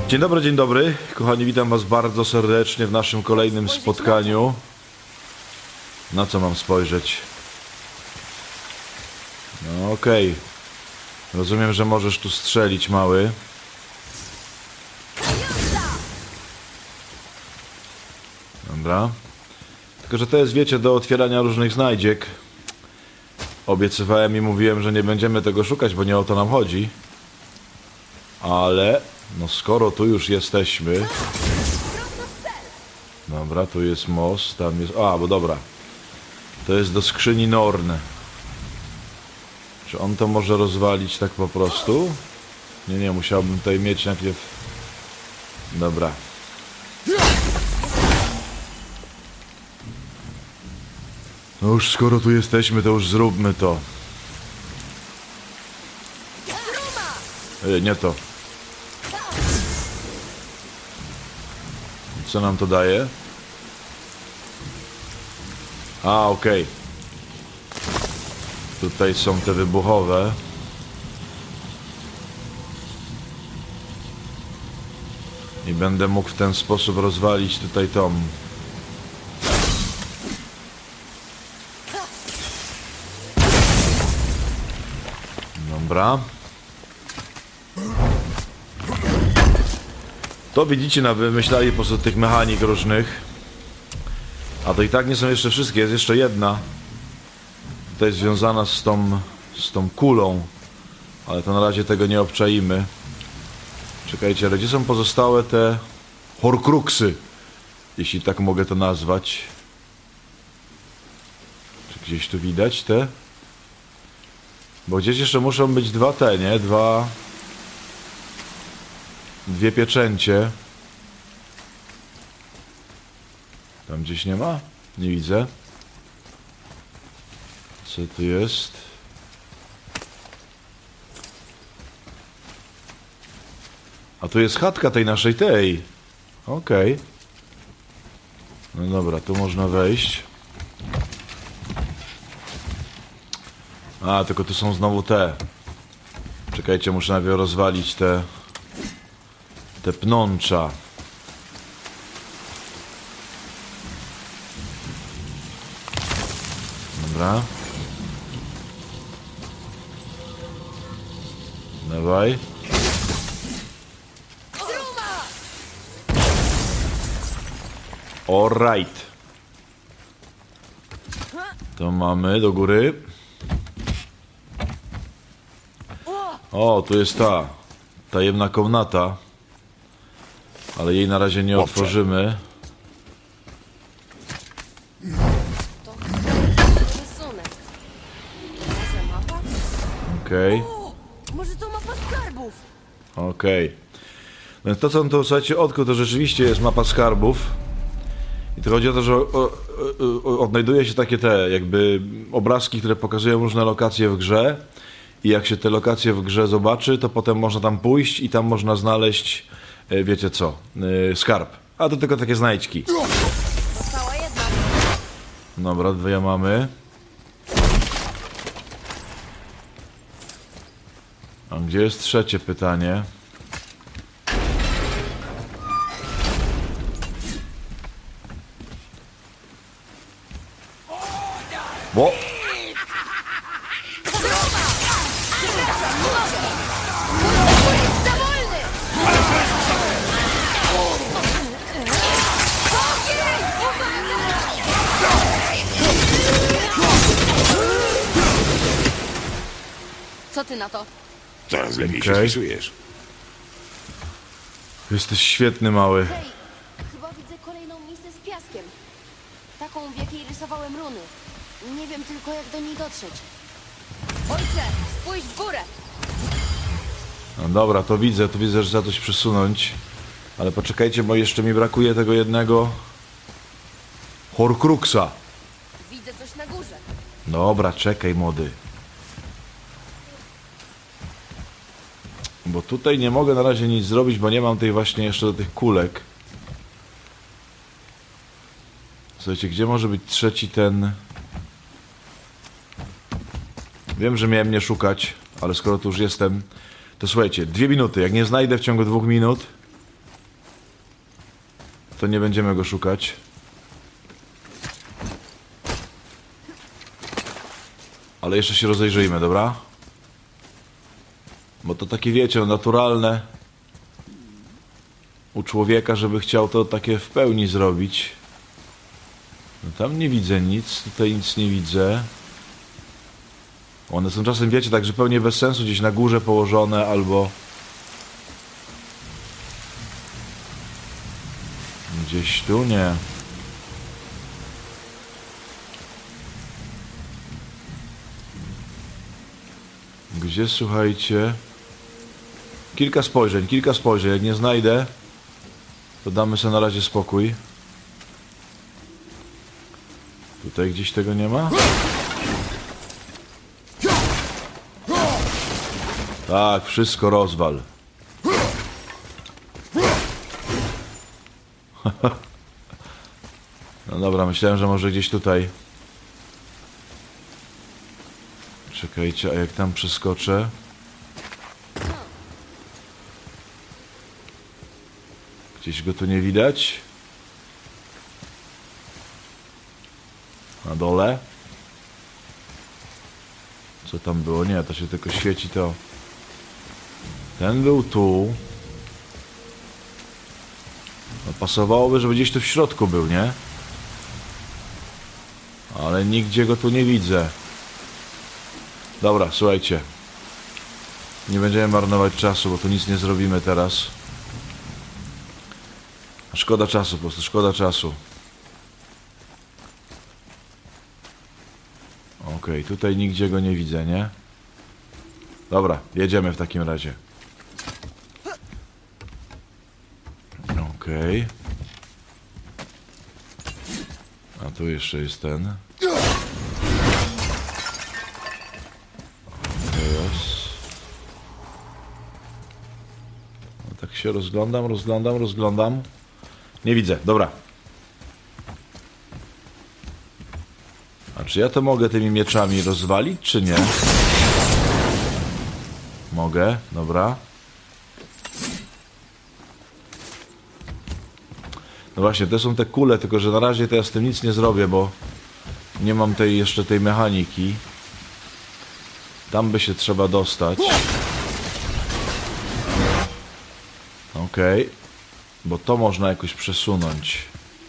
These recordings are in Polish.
Dzień dobry, kochani, witam was bardzo serdecznie w naszym kolejnym spotkaniu. Na co mam spojrzeć? No okej. Rozumiem, że możesz tu strzelić, mały. Dobra. Tylko, że to jest, wiecie, do otwierania różnych znajdziek. Obiecywałem i mówiłem, że nie będziemy tego szukać, bo nie o to nam chodzi. Ale, no skoro tu już jesteśmy... Dobra, tu jest most, tam jest... A, bo dobra. To jest do skrzyni Norn. Czy on to może rozwalić tak po prostu? Nie, musiałbym tutaj mieć najpierw... Dobra. No już skoro tu jesteśmy, to już zróbmy to. Nie to. Co nam to daje? A, okej. Tutaj są te wybuchowe. I będę mógł w ten sposób rozwalić tutaj tą. Dobra. To widzicie, wymyślali po prostu tych mechanik różnych. A to i tak nie są jeszcze wszystkie, jest jeszcze jedna. Tutaj związana z tą kulą. Ale to na razie tego nie obczaimy. Czekajcie, ale gdzie są pozostałe te horcruxy? Jeśli tak mogę to nazwać. Czy gdzieś tu widać te? Bo gdzieś jeszcze muszą być dwa te, nie? Dwie pieczęcie. Tam gdzieś nie ma? Nie widzę. Co tu jest? A tu jest chatka tej naszej tej. Okej. No dobra, tu można wejść. A, tylko tu są znowu te. Czekajcie, muszę najpierw rozwalić te pnącza. Dobra. Dawaj. Alright. To mamy do góry. O, tu jest ta tajemna komnata. Ale jej na razie nie otworzymy. Okej. Może to mapa skarbów? Okej. Więc to, co on tu, słuchajcie, odkrył, to rzeczywiście jest mapa skarbów. I to chodzi o to, że odnajduje się takie te jakby obrazki, które pokazują różne lokacje w grze. I jak się te lokacje w grze zobaczy, to potem można tam pójść i tam można znaleźć, wiecie co, skarb. A to tylko takie znajdźki. Została jedna. Dobra, dwie mamy. A gdzie jest trzecie pytanie? Bo... Co ty na to? Coraz lepiej się Okej. spisujesz. Jesteś świetny, mały. Hej, chyba widzę kolejną misję z piaskiem. Taką, w jakiej rysowałem runy. Nie wiem tylko, jak do niej dotrzeć. Ojcze, spójrz w górę! No dobra, to widzę, że trzeba coś przesunąć. Ale poczekajcie, bo jeszcze mi brakuje tego jednego horcruxa. Widzę coś na górze. Dobra, czekaj, młody. Bo tutaj nie mogę na razie nic zrobić, bo nie mam tej właśnie jeszcze do tych kulek. Słuchajcie, gdzie może być trzeci ten... Wiem, że miałem nie szukać, ale skoro tu już jestem, to słuchajcie, 2 minuty. Jak nie znajdę w ciągu 2 minut, to nie będziemy go szukać. Ale jeszcze się rozejrzyjmy, dobra? Bo to takie, wiecie, naturalne u człowieka, żeby chciał to takie w pełni zrobić. No tam nie widzę nic, tutaj nic nie widzę. One są czasem, wiecie, tak zupełnie bez sensu, gdzieś na górze położone, albo gdzieś tu, nie. Gdzie, słuchajcie? Kilka spojrzeń. Jak nie znajdę, to damy sobie na razie spokój. Tutaj gdzieś tego nie ma? Tak, wszystko rozwal. No dobra, myślałem, że może gdzieś tutaj. Czekajcie, a jak tam przeskoczę? Gdzieś go tu nie widać? Na dole? Co tam było? Nie, to się tylko świeci to. Ten był tu. No, pasowałoby, żeby gdzieś tu w środku był, nie? Ale nigdzie go tu nie widzę. Dobra, słuchajcie. Nie będziemy marnować czasu, bo tu nic nie zrobimy teraz. Szkoda czasu, po prostu szkoda czasu. Okej, tutaj nigdzie go nie widzę, nie? Dobra, jedziemy w takim razie. Okej. A tu jeszcze jest ten. Teraz. No tak się rozglądam. Nie widzę, dobra. A czy ja to mogę tymi mieczami rozwalić, czy nie? Mogę, dobra. No właśnie, to są te kule, tylko że na razie to ja z tym nic nie zrobię, bo nie mam jeszcze tej mechaniki. Tam by się trzeba dostać. Okej. Bo to można jakoś przesunąć.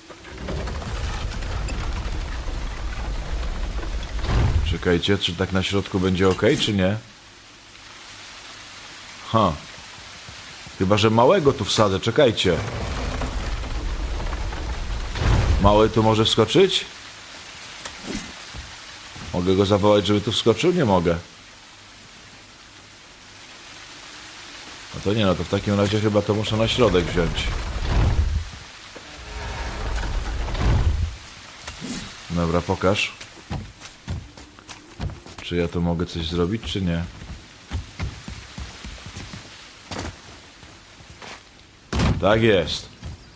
Czekajcie, czy tak na środku będzie ok, czy nie? Chyba, że małego tu wsadzę, czekajcie. Mały tu może wskoczyć? Mogę go zawołać, żeby tu wskoczył? Nie mogę. No to nie, no to w takim razie chyba to muszę na środek wziąć. Dobra, pokaż. Czy ja to mogę coś zrobić, czy nie? Tak jest.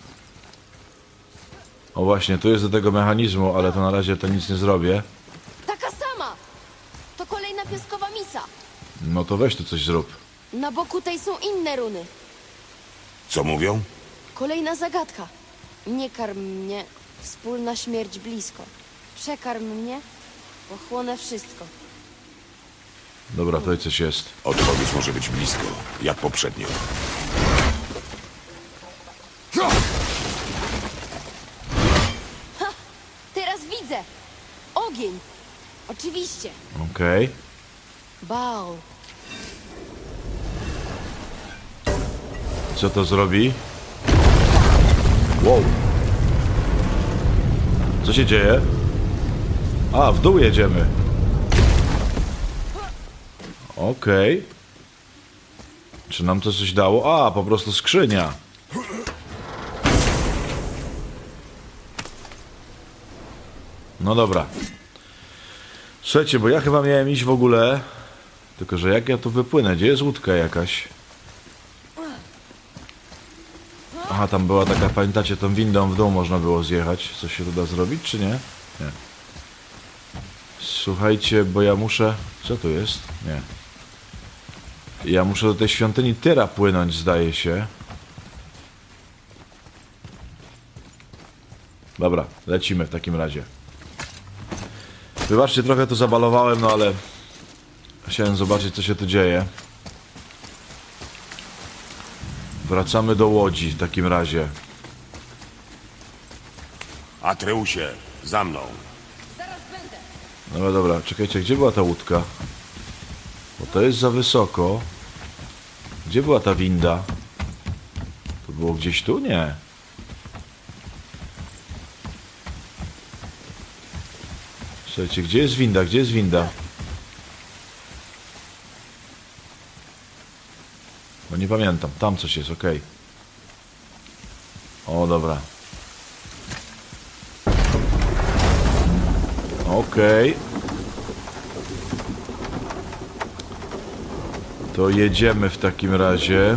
O właśnie, tu jest do tego mechanizmu, ale to na razie to nic nie zrobię. Taka sama! To kolejna piaskowa misa. No to weź tu coś zrób. Na boku tej są inne runy. Co mówią? Kolejna zagadka. Nie karm mnie, wspólna śmierć blisko. Przekarm mnie, pochłonę wszystko. Dobra, tutaj coś jest. Odpowiedź może być blisko, jak poprzednio. Teraz widzę! Ogień! Oczywiście. Okej. Baal. Co to zrobi? Wow. Co się dzieje? A, w dół jedziemy. Okej. Czy nam to coś dało? A, po prostu skrzynia. No dobra. Słuchajcie, bo ja chyba miałem iść w ogóle. Tylko, że jak ja tu wypłynę? Gdzie jest łódka jakaś? Aha, tam była taka, pamiętacie, tą windą w dół można było zjechać. Coś się tu da zrobić, czy nie? Nie. Słuchajcie, bo ja muszę... Co tu jest? Nie. Ja muszę do tej świątyni Tyra płynąć, zdaje się. Dobra, lecimy w takim razie. Wybaczcie, trochę to zabalowałem, no ale chciałem zobaczyć, co się tu dzieje. Wracamy do łodzi w takim razie. Atreusie, za mną. Zaraz będę. No dobra, czekajcie, gdzie była ta łódka? Bo to jest za wysoko. Gdzie była ta winda? To było gdzieś tu? Nie. Słuchajcie, gdzie jest winda? Gdzie jest winda? Bo nie pamiętam. Tam coś jest, okej. O, dobra. Okej. To jedziemy w takim razie.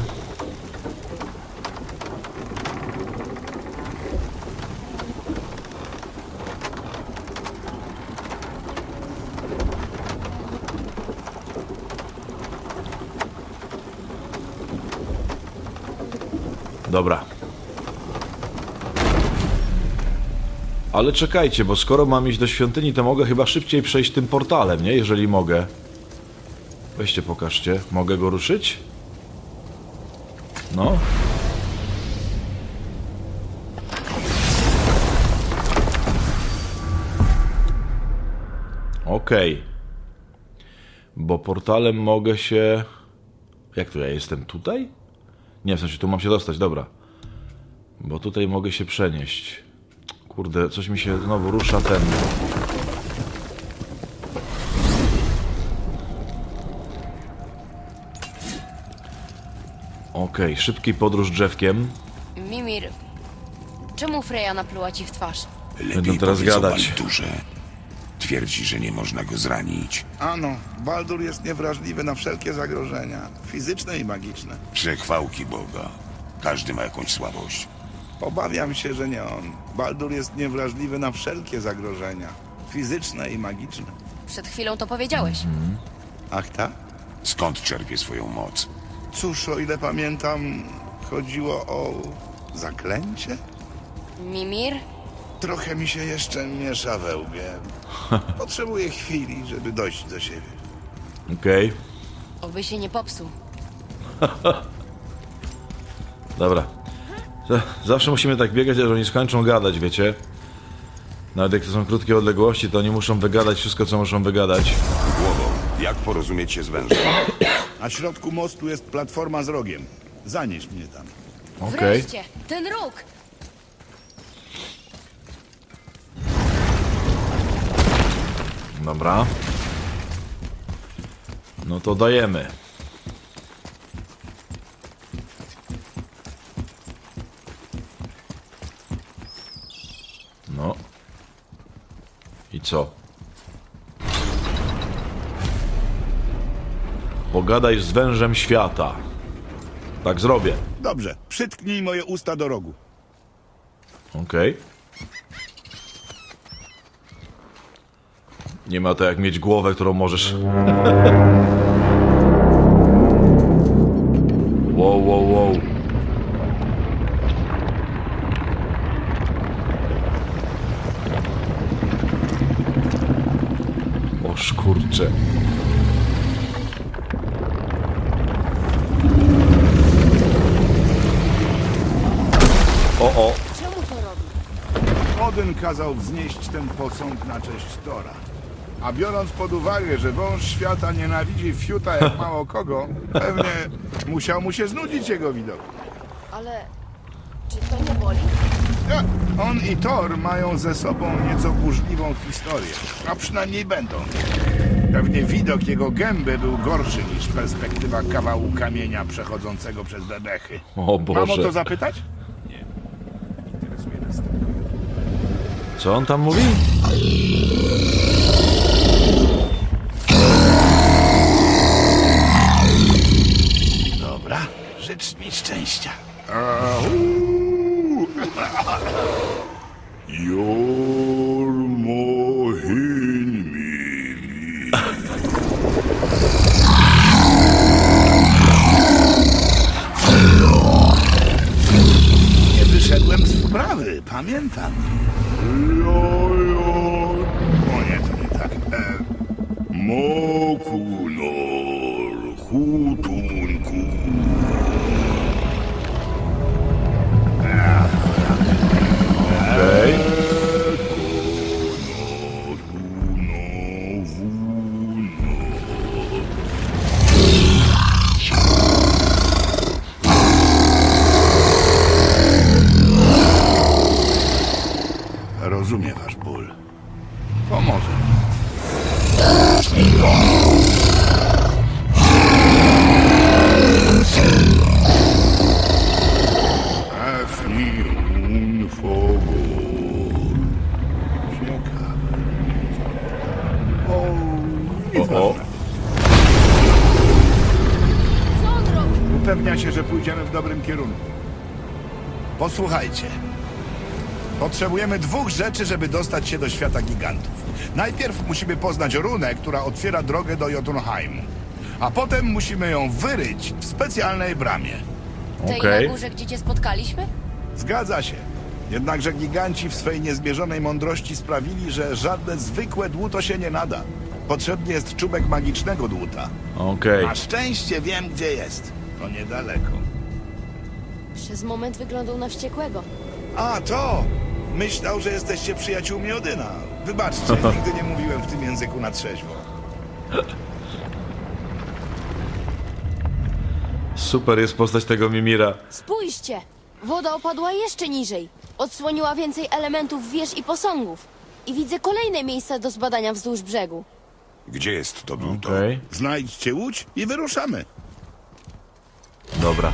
Dobra. Ale czekajcie, bo skoro mam iść do świątyni, to mogę chyba szybciej przejść tym portalem, nie? Jeżeli mogę. Weźcie, pokażcie. Mogę go ruszyć? No. Okej. Bo portalem mogę się... Jak to ja jestem tutaj? Nie, w sensie tu mam się dostać, dobra. Bo tutaj mogę się przenieść. Kurde, coś mi się znowu rusza ten... Okej, szybki podróż drzewkiem. Mimir, czemu Freya napluła ci w twarz? Lepiej teraz powiedz o gadać. Baldurze. Twierdzi, że nie można go zranić. Ano, Baldur jest niewrażliwy na wszelkie zagrożenia, fizyczne i magiczne. Przechwałki Boga. Każdy ma jakąś słabość. Obawiam się, że nie on. Baldur jest niewrażliwy na wszelkie zagrożenia, fizyczne i magiczne. Przed chwilą to powiedziałeś. Ach tak? Skąd czerpie swoją moc? Cóż, o ile pamiętam, chodziło o zaklęcie? Mimir? Trochę mi się jeszcze miesza we łbie. Potrzebuję chwili, żeby dojść do siebie. Okej, Oby się nie popsuł. dobra. Zawsze musimy tak biegać, aż oni skończą gadać, wiecie? Nawet jak to są krótkie odległości, to oni muszą wygadać wszystko, co muszą wygadać. Głową, jak porozumieć się z wężem? Na środku mostu jest platforma z rogiem. Zanieś mnie tam. Okej. Wreszcie, ten róg! Dobra. No to dajemy. No. I co? Pogadaj z wężem świata. Tak zrobię. Dobrze, przytknij moje usta do rogu. Okej. Nie ma to jak mieć głowę, którą możesz... Wow, wow, wow. O szkurcze. O. Czemu to robi? Odyn kazał wznieść ten posąg na cześć Tora. A biorąc pod uwagę, że wąż świata nienawidzi fiuta jak mało kogo, pewnie musiał mu się znudzić jego widok. Ale... czy to nie boli? On i Thor mają ze sobą nieco burzliwą historię, a przynajmniej będą. Pewnie widok jego gęby był gorszy niż perspektywa kawału kamienia przechodzącego przez bebechy. O Mam o Boże. to zapytać? Co on tam mówi? Dobra, życz mi szczęścia. Nie wyszedłem z wprawy, pamiętam. Mokunor, hutunku. Okej. Rozumiem wasz ból. Pomoże. Efniun fogor. Ciekawe. O. Co on robi? Upewnia się, że pójdziemy w dobrym kierunku. Posłuchajcie. Potrzebujemy 2 rzeczy, żeby dostać się do świata gigantów. Najpierw musimy poznać runę, która otwiera drogę do Jotunheimu. A potem musimy ją wyryć w specjalnej bramie. Tej Okej. na górze, gdzie cię spotkaliśmy? Zgadza się. Jednakże giganci w swej niezmierzonej mądrości sprawili, że żadne zwykłe dłuto się nie nada. Potrzebny jest czubek magicznego dłuta. Okej. Na szczęście wiem, gdzie jest. To niedaleko. Przez moment wyglądał na wściekłego. A, to! Myślał, że jesteście przyjaciółmi Odyna. Wybaczcie, nigdy nie mówiłem w tym języku na trzeźwo. Super jest postać tego Mimira. Spójrzcie! Woda opadła jeszcze niżej. Odsłoniła więcej elementów wież i posągów. I widzę kolejne miejsca do zbadania wzdłuż brzegu. Gdzie jest to dłuto? Okej. Znajdźcie łódź i wyruszamy. Dobra.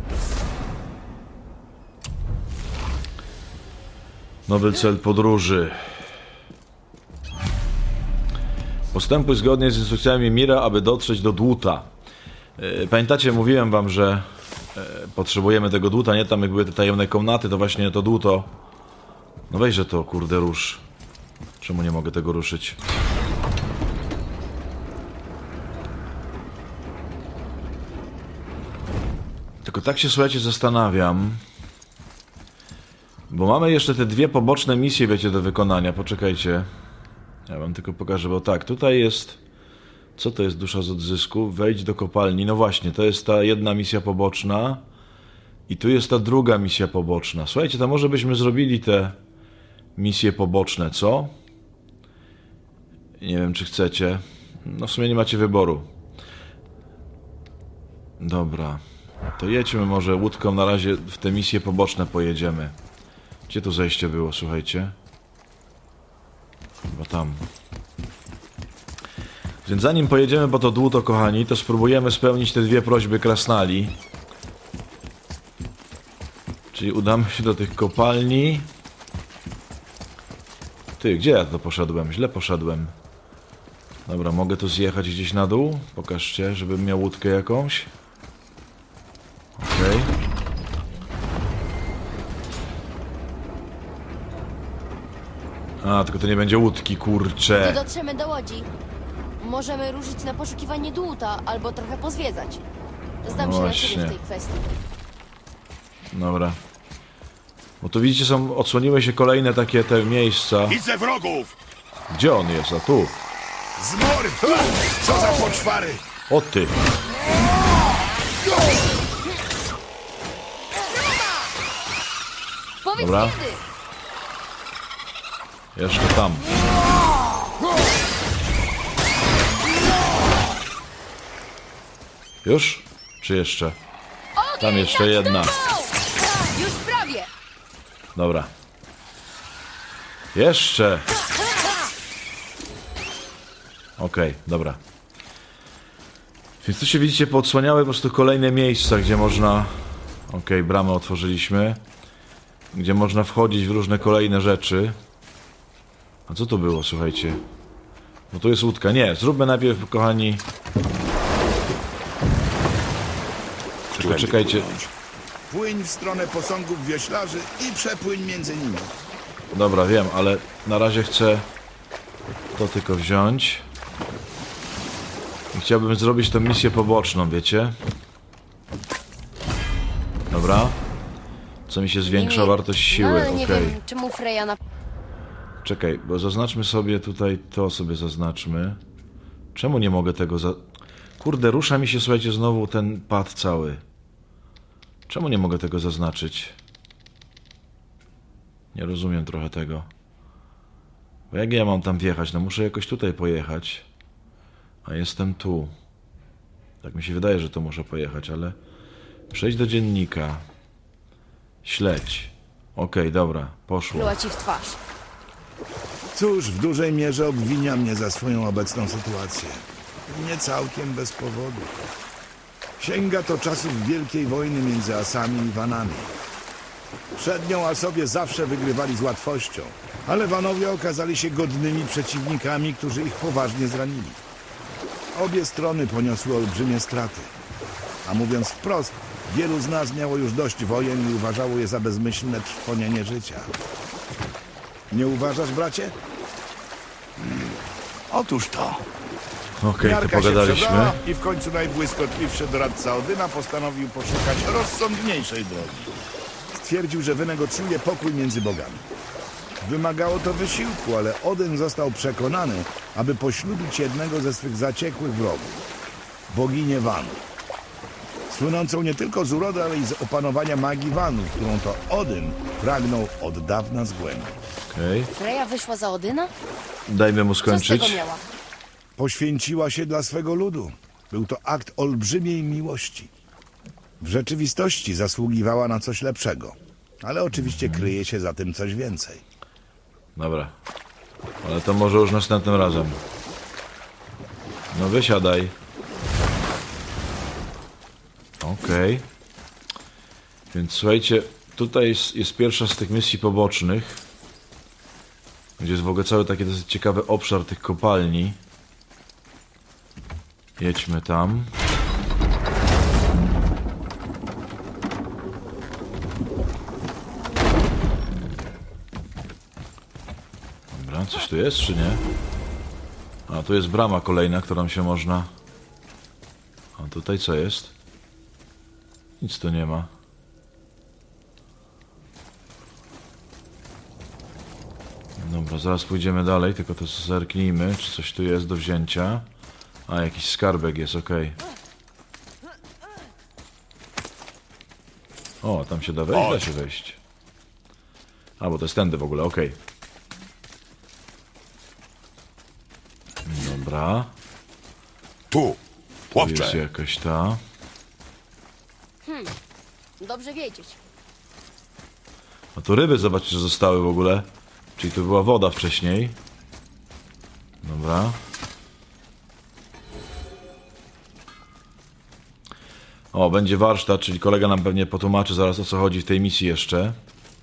Nowy cel podróży. Postępuj zgodnie z instrukcjami Mira, aby dotrzeć do dłuta. Pamiętacie, mówiłem wam, że potrzebujemy tego dłuta, nie? Tam jak były te tajemne komnaty, to właśnie to dłuto. No weźże to, kurde, rusz. Czemu nie mogę tego ruszyć? Tylko tak się, słuchajcie, zastanawiam. Bo mamy jeszcze te 2 poboczne misje, wiecie, do wykonania. Poczekajcie. Ja wam tylko pokażę, bo tak, tutaj jest... Co to jest dusza z odzysku? Wejdź do kopalni. No właśnie, to jest ta jedna misja poboczna. I tu jest ta druga misja poboczna. Słuchajcie, to może byśmy zrobili te misje poboczne, co? Nie wiem, czy chcecie. No w sumie nie macie wyboru. Dobra. To jedźmy może łódką, na razie w te misje poboczne pojedziemy. Gdzie to zejście było, słuchajcie? Chyba tam. Więc zanim pojedziemy po to dłuto, kochani, to spróbujemy spełnić te 2 prośby krasnali. Czyli udamy się do tych kopalni. Ty, gdzie ja to poszedłem? Źle poszedłem. Dobra, mogę tu zjechać gdzieś na dół? Pokażcie, żebym miał łódkę jakąś. Okej. A, tylko to nie będzie łódki, Gdy kurcze. dotrzemy do łodzi, możemy ruszyć na poszukiwanie dłuta albo trochę pozwiedzać. Znam No się na właśnie. ciebie w tej kwestii. Dobra. Bo tu widzicie, odsłoniły się kolejne takie te miejsca. Widzę wrogów! Gdzie on jest? A tu. Zmory! Co za poczwary! O ty. Powiedz Dobra. kiedy! Jeszcze tam. Już? Czy jeszcze? Tam jeszcze jedna. Już prawie! Dobra. Jeszcze. Okej, dobra. Więc tu się widzicie, poodsłaniały po prostu kolejne miejsca, gdzie można... Okej, bramę otworzyliśmy. Gdzie można wchodzić w różne kolejne rzeczy. A co to było, słuchajcie? No tu jest łódka. Nie, zróbmy najpierw, kochani... Tylko czekajcie. Płyń w stronę posągów wioślarzy i przepłyń między nimi. Dobra, wiem, ale na razie chcę to tylko wziąć. I chciałbym zrobić tą misję poboczną, wiecie? Dobra. Co mi się zwiększa wartość siły, No, ale nie okej. wiem, czemu Freya na... Czekaj, bo zaznaczmy sobie tutaj, to sobie zaznaczmy. Czemu nie mogę tego Kurde, rusza mi się, słuchajcie, znowu ten pad cały. Czemu nie mogę tego zaznaczyć? Nie rozumiem trochę tego. Bo jak ja mam tam wjechać? No muszę jakoś tutaj pojechać. A jestem tu. Tak mi się wydaje, że tu muszę pojechać, ale... Przejdź do dziennika. Śledź. Okej, dobra, poszło. Pluła ci w twarz. Cóż, w dużej mierze obwinia mnie za swoją obecną sytuację. Nie całkiem bez powodu. Sięga to czasów wielkiej wojny między Asami i Vanami. Przed nią Asowie zawsze wygrywali z łatwością, ale Vanowie okazali się godnymi przeciwnikami, którzy ich poważnie zranili. Obie strony poniosły olbrzymie straty. A mówiąc wprost, wielu z nas miało już dość wojen i uważało je za bezmyślne trwonienie życia. Nie uważasz, bracie? Otóż to. Okej, to Miarka się pogadaliśmy. przebrała i w końcu najbłyskotliwszy doradca Odyna postanowił poszukać rozsądniejszej drogi. Stwierdził, że wynegocjuje pokój między bogami. Wymagało to wysiłku, ale Odyn został przekonany, aby poślubić jednego ze swych zaciekłych wrogów. Boginię Vanów. Słynącą nie tylko z urody, ale i z opanowania magii Vanów, którą to Odyn pragnął od dawna zgłębić. Okej. Freja wyszła za Odyna? Dajmy mu Co z tego skończyć. miała? Poświęciła się dla swego ludu. Był to akt olbrzymiej miłości. W rzeczywistości zasługiwała na coś lepszego. Ale oczywiście kryje się za tym coś więcej. Dobra. Ale to może już następnym razem. No wysiadaj. Okej. Więc słuchajcie, tutaj jest pierwsza z tych misji pobocznych. Gdzie jest w ogóle cały taki dosyć ciekawy obszar tych kopalni. Jedźmy tam. Dobra, coś tu jest, czy nie? A, tu jest brama kolejna, którą się można... A tutaj co jest? Nic tu nie ma. Dobra, zaraz pójdziemy dalej, tylko to zerknijmy, czy coś tu jest do wzięcia. A, jakiś skarbek jest, okej. O, tam się da wejść? Da się wejść. A, bo to jest tędy w ogóle, okej. Dobra, Tu, tu jest chłopcze. jakaś ta... Dobrze wiedzieć. A tu ryby, zobaczcie, że zostały w ogóle. Czyli tu była woda wcześniej. Dobra. O, będzie warsztat, czyli kolega nam pewnie potłumaczy zaraz, o co chodzi w tej misji jeszcze.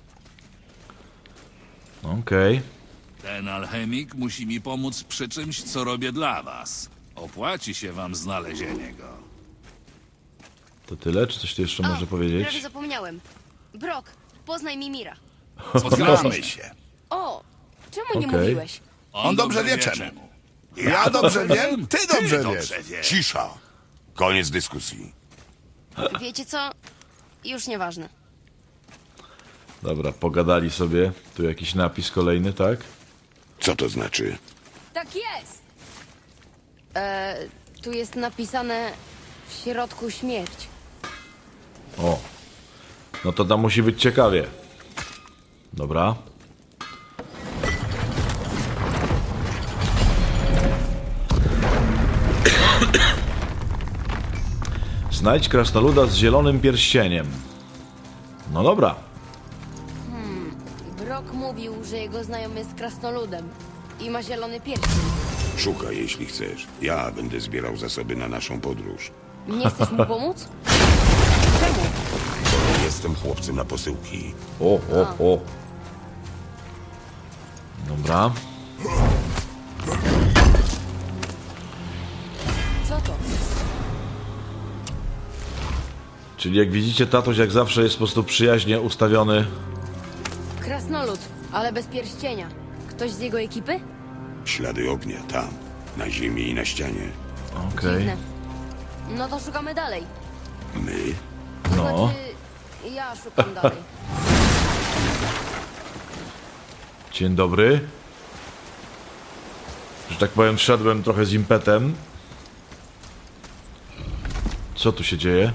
Okej. Ten alchemik musi mi pomóc przy czymś, co robię dla was. Opłaci się wam znalezienie go. To tyle? Czy coś tu jeszcze może Prawie powiedzieć? zapomniałem. Brok, poznaj Mimira. Znamy się. O, czemu nie Okej. mówiłeś? On dobrze wie czemu. Ja dobrze wiem, ty dobrze wiesz. Cisza. Koniec dyskusji. Wiecie co? Już nieważne. Dobra, pogadali sobie. Tu jakiś napis kolejny, tak? Co to znaczy? Tak jest! Tu jest napisane w środku śmierć. O. No to tam musi być ciekawie. Dobra. Znajdź krasnoluda z zielonym pierścieniem. No dobra. Brok mówił, że jego znajomy jest krasnoludem i ma zielony pierścień. Szukaj, jeśli chcesz. Ja będę zbierał zasoby na naszą podróż. Nie chcesz mu pomóc? Czemu? Jestem chłopcem na posyłki. O. Dobra. Co to? Czyli jak widzicie, tatuś jak zawsze jest po prostu przyjaźnie ustawiony. Krasnolud, ale bez pierścienia. Ktoś z jego ekipy? Ślady ognia tam, na ziemi i na ścianie. Okej. Dziwne. No to szukamy dalej. My? No. Znaczy, ja szukam dalej. Dzień dobry. tak powiem, szedłem trochę z impetem. Co tu się dzieje?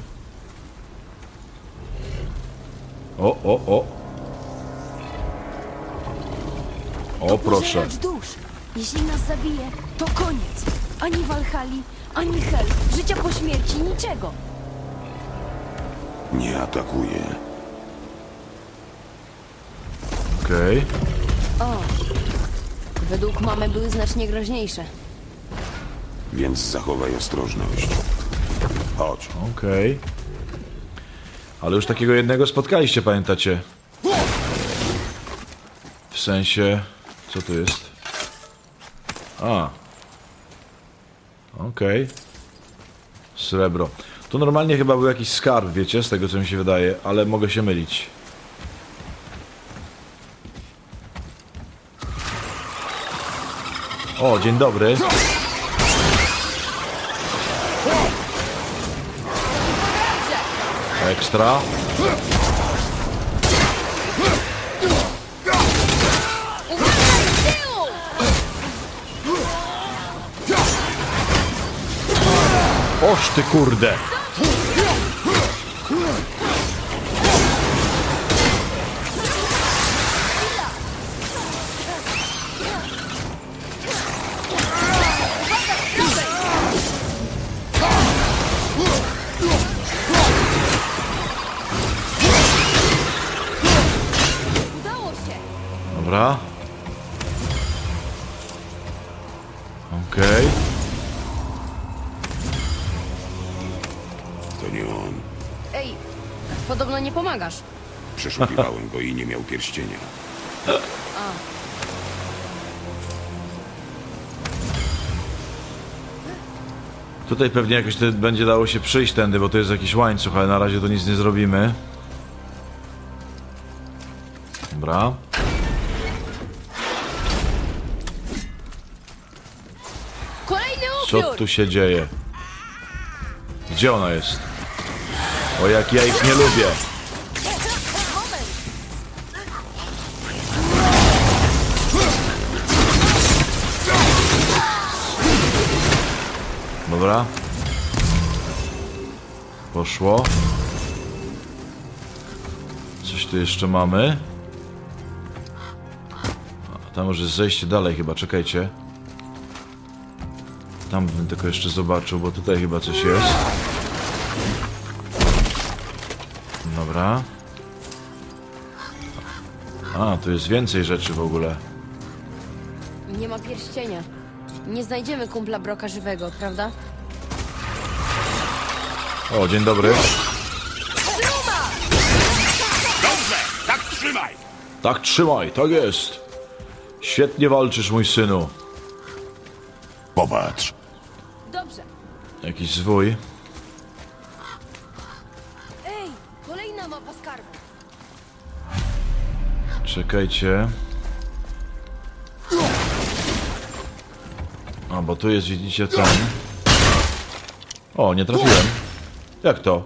O, proszę. Pożeracz dusz. Jeśli nas zabije, to koniec. Ani Walhali, ani Hel. Życia po śmierci, niczego. Nie atakuje. Okej. O, według mamy były znacznie groźniejsze. Więc zachowaj ostrożność. Chodź. Okej. Ale już takiego jednego spotkaliście, pamiętacie? W sensie... Co tu jest? A. Okej. Srebro. Tu normalnie chyba był jakiś skarb, wiecie, z tego co mi się wydaje, ale mogę się mylić. O, dzień dobry. Ekstra. Oż ty kurde. Udało się. Dobra. Okej. To nie on. Ej, podobno nie pomagasz. Przeszukiwałem go i nie miał pierścienia. Tutaj pewnie jakoś będzie dało się przyjść tędy, bo to jest jakiś łańcuch, ale na razie to nic nie zrobimy. Dobra. Kolejny Co upiór! tu się dzieje? Gdzie ona jest? O, jak ja ich nie lubię. Moment! Dobra. Poszło. Coś tu jeszcze mamy. A, tam już jest zejście dalej chyba, czekajcie. Tam bym tylko jeszcze zobaczył, bo tutaj chyba coś jest. Dobra. A, tu jest więcej rzeczy w ogóle. Nie ma pierścienia. Nie znajdziemy kumpla Broka żywego, prawda? O, dzień dobry. Dobrze! Tak trzymaj! Tak trzymaj, tak jest. Świetnie walczysz, mój synu. Popatrz. Dobrze. Jakiś zwój. Ej, kolejna mapa skarbu. Czekajcie. A, bo tu jest, widzicie, ten. O, nie trafiłem. Jak to?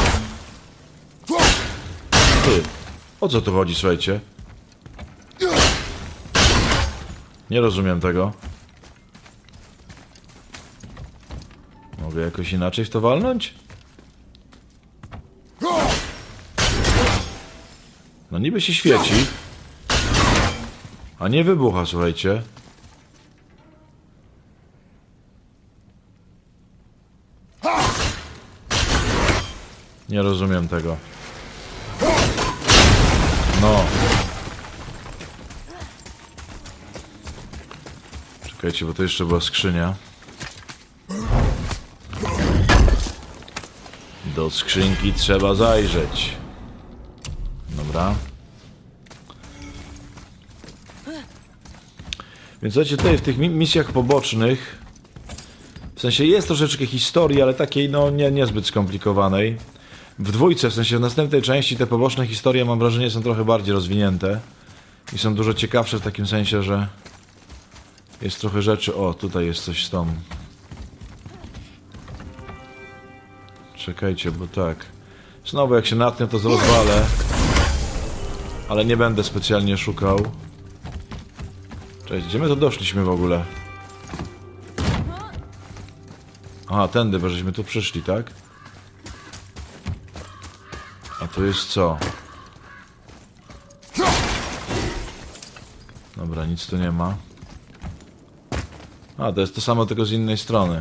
Ty, o co tu chodzi, słuchajcie? Nie rozumiem tego. Mogę jakoś inaczej w to walnąć? No niby się świeci. A nie wybucha, słuchajcie. Nie rozumiem tego. No. Czekajcie, bo to jeszcze była skrzynia. Do skrzynki trzeba zajrzeć. Dobra. Więc słuchajcie, tutaj w tych misjach pobocznych, w sensie jest troszeczkę historii, ale takiej no niezbyt skomplikowanej. W dwójce, w sensie w następnej części te poboczne historie, mam wrażenie, są trochę bardziej rozwinięte i są dużo ciekawsze w takim sensie, że jest trochę rzeczy. O, tutaj jest coś z tą. Czekajcie, bo tak. Znowu jak się natknę, to rozwalę. Ale nie będę specjalnie szukał. Cześć, gdzie my to doszliśmy w ogóle? Aha, tędy, bo żeśmy tu przyszli, tak? A tu jest co? Dobra, nic tu nie ma. A, to jest to samo, tylko z innej strony.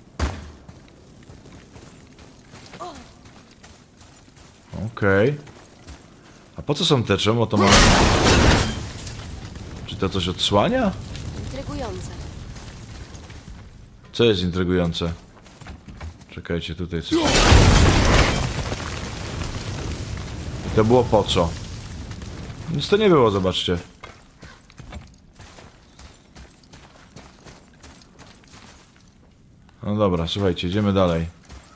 Okej. A po co są te? Czemu to mamy? Czy to coś odsłania? Intrygujące. Co jest intrygujące? Czekajcie, tutaj coś. To było po co? Nic to nie było, zobaczcie. No dobra, słuchajcie, idziemy dalej.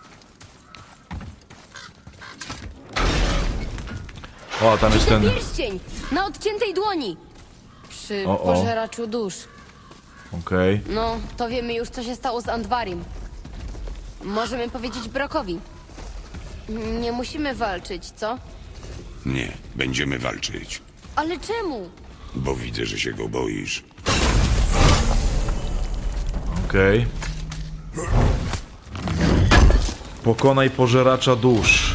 O, tam jest ten... Pierścień! Na odciętej dłoni! Przy O. pożeraczu dusz. Okej. No, to wiemy już, co się stało z Andvarim. Możemy powiedzieć Brokowi. Nie musimy walczyć, co? Nie, będziemy walczyć. Ale czemu? Bo widzę, że się go boisz. Okej. Pokonaj pożeracza dusz.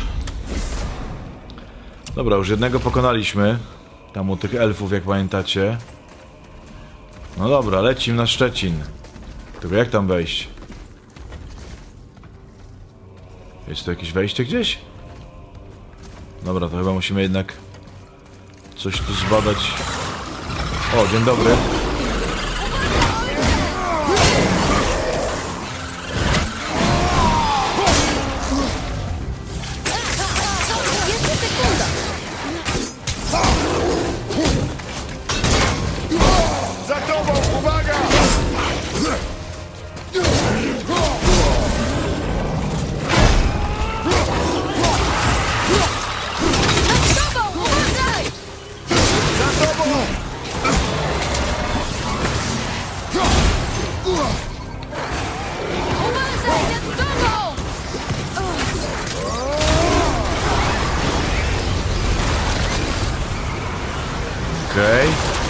Dobra, już jednego pokonaliśmy. Tam u tych elfów, jak pamiętacie. No dobra, lecimy na Szczecin. Tylko jak tam wejść? Jest tu jakieś wejście gdzieś? Dobra, to chyba musimy jednak coś tu zbadać. O, dzień dobry. Jeszcze sekunda! Za tobą, uwaga! Nad tobą! Uważaj! Za tobą! Uważaj! Nad tobą! Okej.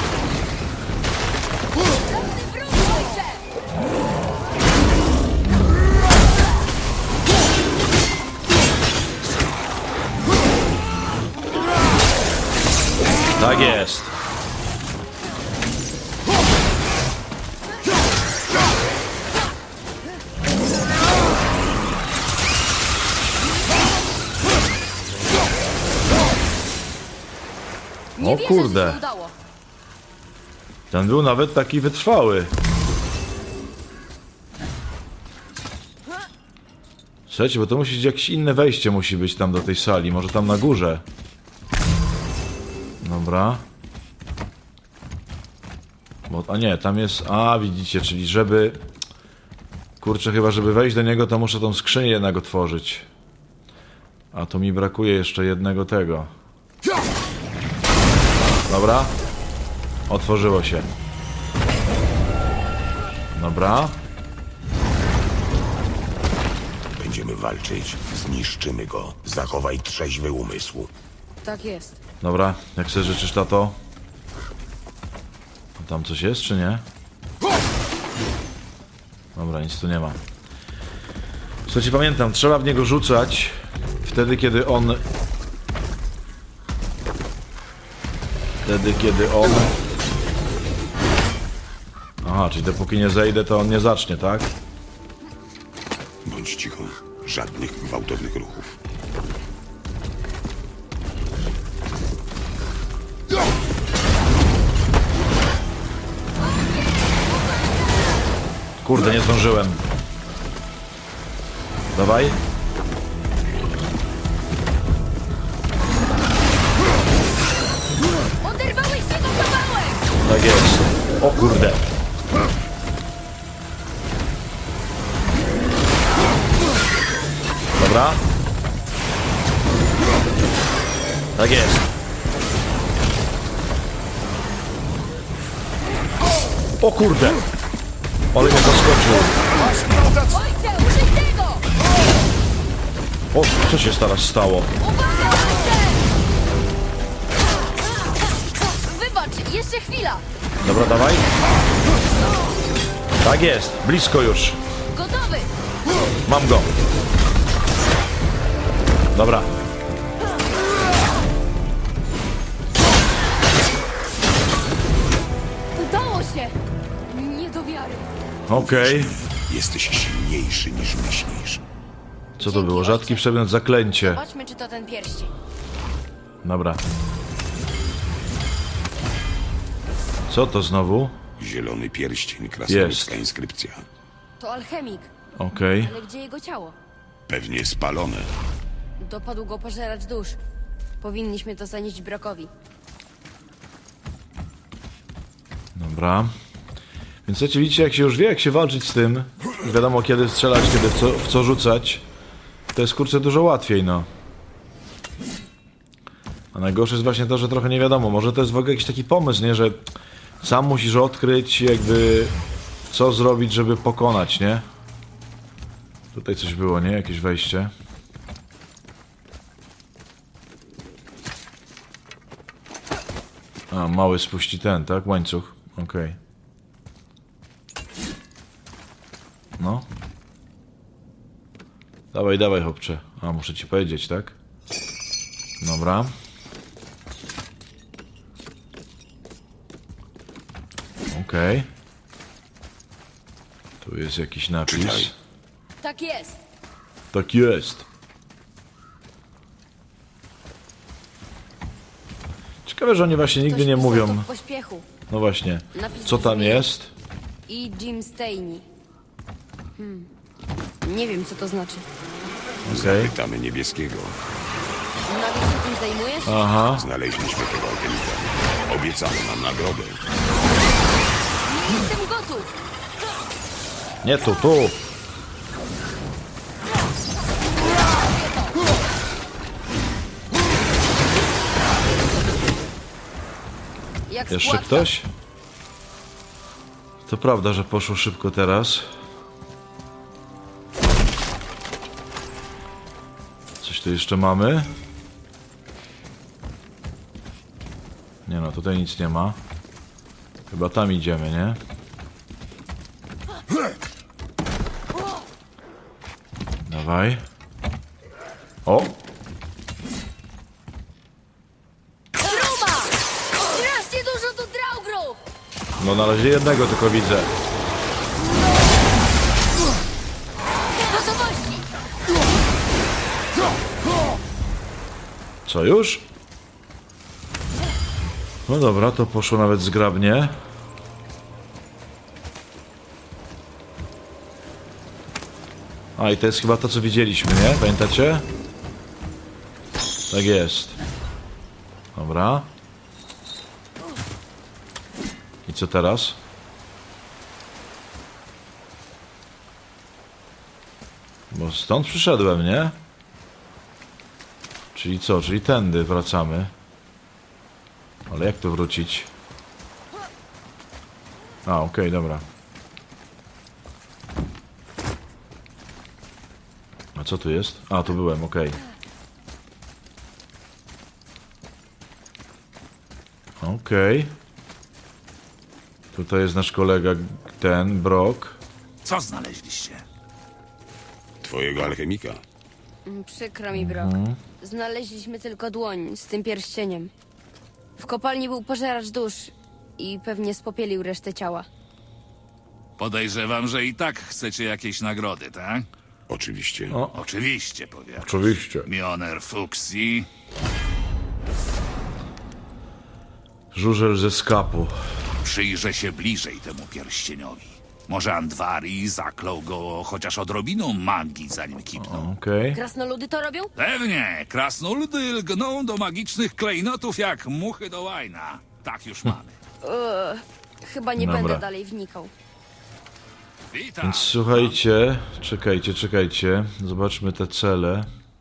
Wróć, ojcze! Tak jest. Nie O wierzę, kurde. że się udało. Ten był nawet taki wytrwały. Słuchajcie, bo to musi być jakieś inne wejście musi być tam do tej sali. Może tam na górze. Dobra. Bo, a nie, tam jest... A, widzicie, czyli żeby... Kurczę, chyba żeby wejść do niego, to muszę tą skrzynię jednak otworzyć. A to mi brakuje jeszcze jednego tego. Dobra. Otworzyło się. Dobra. Będziemy walczyć, zniszczymy go. Zachowaj trzeźwy umysł. Tak jest. Dobra, jak sobie życzysz, tato? Tam coś jest, czy nie? Dobra, nic tu nie ma. Słuchajcie, pamiętam, trzeba w niego rzucać wtedy, kiedy on... Aha, czyli dopóki nie zejdę, to on nie zacznie, tak? Bądź cicho. Żadnych gwałtownych ruchów. Kurde, nie zdążyłem. Dawaj. Oderwałeś się do kawałek! Tak jest. O kurde. Dobra. Tak jest. O kurde. Ale mnie zaskoczył. Ojcze, użyj tego! O, co się teraz stało? Uwaga, ojcze! Wybacz, jeszcze chwila. Dobra, dawaj. Tak jest. Blisko już. Gotowy! Mam go. Dobra. Udało się! Nie do wiary. Okej. Jesteś silniejszy niż myślisz. Co to było? Rzadki przedmiot, zaklęcie. Zobaczmy, czy to ten pierścień. Dobra. Co to znowu? Zielony pierścień, krasnoludzka inskrypcja. To alchemik. Okej. Ale gdzie jego ciało? Pewnie spalone. Dopadł go pożeracz dusz. Powinniśmy to zanieść Brokowi. Dobra. Więc słuchajcie, widzicie, jak się już wie, jak się walczyć z tym, wiadomo kiedy strzelać, kiedy w co rzucać, to jest kurczę dużo łatwiej, no. A najgorsze jest właśnie to, że trochę nie wiadomo, może to jest w ogóle jakiś taki pomysł, nie, że sam musisz odkryć jakby co zrobić, żeby pokonać, nie? Tutaj coś było, nie? Jakieś wejście. A, mały spuści ten, tak? Łańcuch. Okej. No. Dawaj, dawaj, chłopcze. A, muszę ci powiedzieć, tak? Dobra. Okej. Tu jest jakiś napis. Czytaj. Tak jest! Tak jest. Ciekawe, że oni właśnie nigdy Ktoś nie pisał to mówią. w pośpiechu. No właśnie. Napis Co tam brzmi- jest? I Jim Staney. Nie wiem, co to znaczy. Okej. Pytamy niebieskiego. Nawet się tym zajmujesz? Aha. Znaleźliśmy tego alchemika. Obiecano nam nagrodę. Nie jestem gotów! Nie tu, tu. Jak Jeszcze składka. ktoś? To prawda, że poszło szybko teraz. Coś tu jeszcze mamy? Nie no, tutaj nic nie ma. Chyba tam idziemy, nie? Dawaj. O! Truma! Strasznie dużo tu draugrów! No na razie jednego tylko widzę. Gotowości! Co już? No dobra, to poszło nawet zgrabnie. A i to jest chyba to, co widzieliśmy, nie? Pamiętacie? Tak jest. Dobra. I co teraz? Bo stąd przyszedłem, nie? Czyli co? Czyli tędy wracamy. Ale jak tu wrócić? A, okej, dobra. A co tu jest? A, tu byłem, okej. Okej. Tutaj jest nasz kolega, ten, Brock. Co znaleźliście? Twojego alchemika. Przykro mi, Brok. Znaleźliśmy tylko dłoń z tym pierścieniem. W kopalni był pożeracz dusz i pewnie spopielił resztę ciała. Podejrzewam, że i tak chcecie jakieś nagrody, tak? Oczywiście. O. Oczywiście, powiadam. Oczywiście. Mioner Fuxi. Żużel ze skapu. Przyjrzę się bliżej temu pierścieniowi. Może Andvari zaklął go chociaż odrobiną magii, zanim kipnął. Okej. Krasnoludy to robią? Pewnie, krasnoludy lgną do magicznych klejnotów jak muchy do łajna. Tak już mamy. Chyba nie Dobra. będę dalej wnikał. Witam. Więc słuchajcie, czekajcie. Zobaczmy te cele.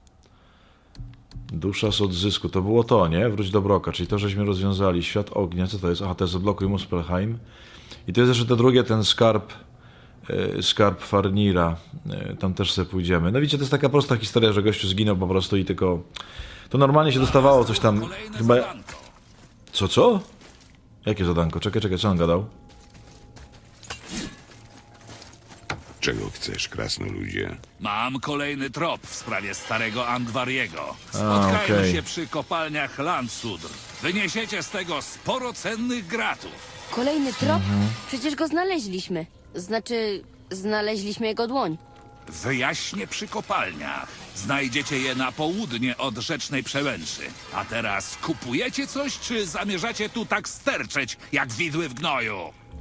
Dusza z odzysku. To było to, nie? Wróć do Broka, czyli to, żeśmy rozwiązali. Świat ognia, co to jest? Aha, to jest odblokuj Muspelheim. I to jest jeszcze te drugie, ten skarb. Skarb Farnira. Tam też sobie pójdziemy. No widzicie, to jest taka prosta historia, że gościu zginął po prostu i tylko... To normalnie się dostawało coś tam... Kolejne Chyba... zadanko. Co? Jakie zadanko? Czekaj, co on gadał? Czego chcesz, krasnoludzie? Mam kolejny trop w sprawie starego Andwariego. Spotkajmy okej. się przy kopalniach Landsudr. Wyniesiecie z tego sporo cennych gratów. Kolejny trop? Przecież go znaleźliśmy. Znaczy, znaleźliśmy jego dłoń. Wyjaśnię przy kopalniach. Znajdziecie je na południe od Rzecznej Przełęczy. A teraz kupujecie coś, czy zamierzacie tu tak sterczeć, jak widły w gnoju?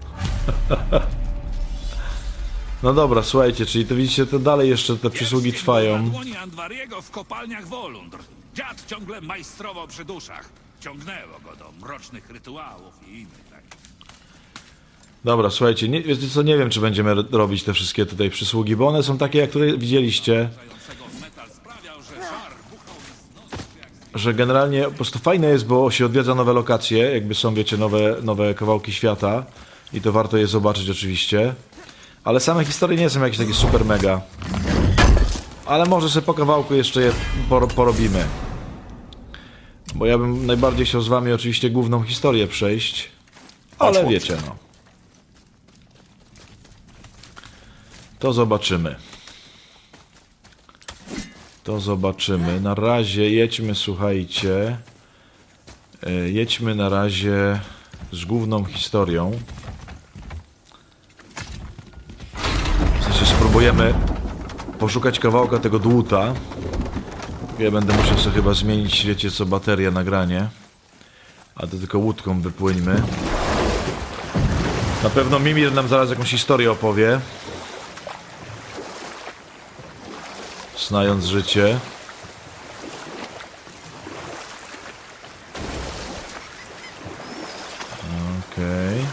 No dobra, słuchajcie, czyli to widzicie, to dalej jeszcze te przysługi Kiedyś trwają. była dłoni Andwariego w kopalniach Wolundr. Dziad ciągle majstrował przy duszach. Ciągnęło go do mrocznych rytuałów i innych takich. Dobra, słuchajcie, wiecie co, nie wiem, czy będziemy robić te wszystkie tutaj przysługi, bo one są takie, jak które widzieliście, Metal sprawiał, że żar buchał z nosu jak że generalnie po prostu fajne jest, bo się odwiedza nowe lokacje, jakby są, wiecie, nowe kawałki świata i to warto je zobaczyć oczywiście, ale same historie nie są jakieś takie super mega, ale może sobie po kawałku jeszcze je porobimy, bo ja bym najbardziej chciał z wami oczywiście główną historię przejść, ale wiecie, no. To zobaczymy. To zobaczymy. Na razie jedźmy, słuchajcie. Jedźmy na razie z główną historią. W sensie spróbujemy poszukać kawałka tego dłuta. Ja będę musiał sobie chyba zmienić, wiecie co, baterię, nagranie. A to tylko łódką wypłyńmy. Na pewno Mimir nam zaraz jakąś historię opowie. Znając życie. Okej.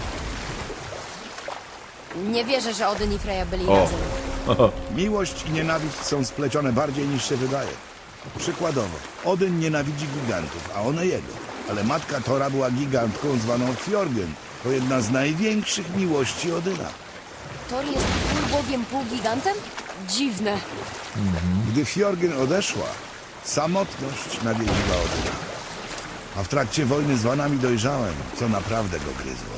Nie wierzę, że Odyn i Freya byli O. razem. Miłość i nienawiść są splecione bardziej niż się wydaje. Przykładowo, Odyn nienawidzi gigantów, a one jego. Ale matka Tora była gigantką zwaną Fjorgen. To jedna z największych miłości Odyna. Thor jest pół bogiem, pół gigantem? Dziwne. Gdy Fjorgen odeszła, samotność nawiedziła Odyna. A w trakcie wojny z Wanami dojrzałem, co naprawdę go gryzło.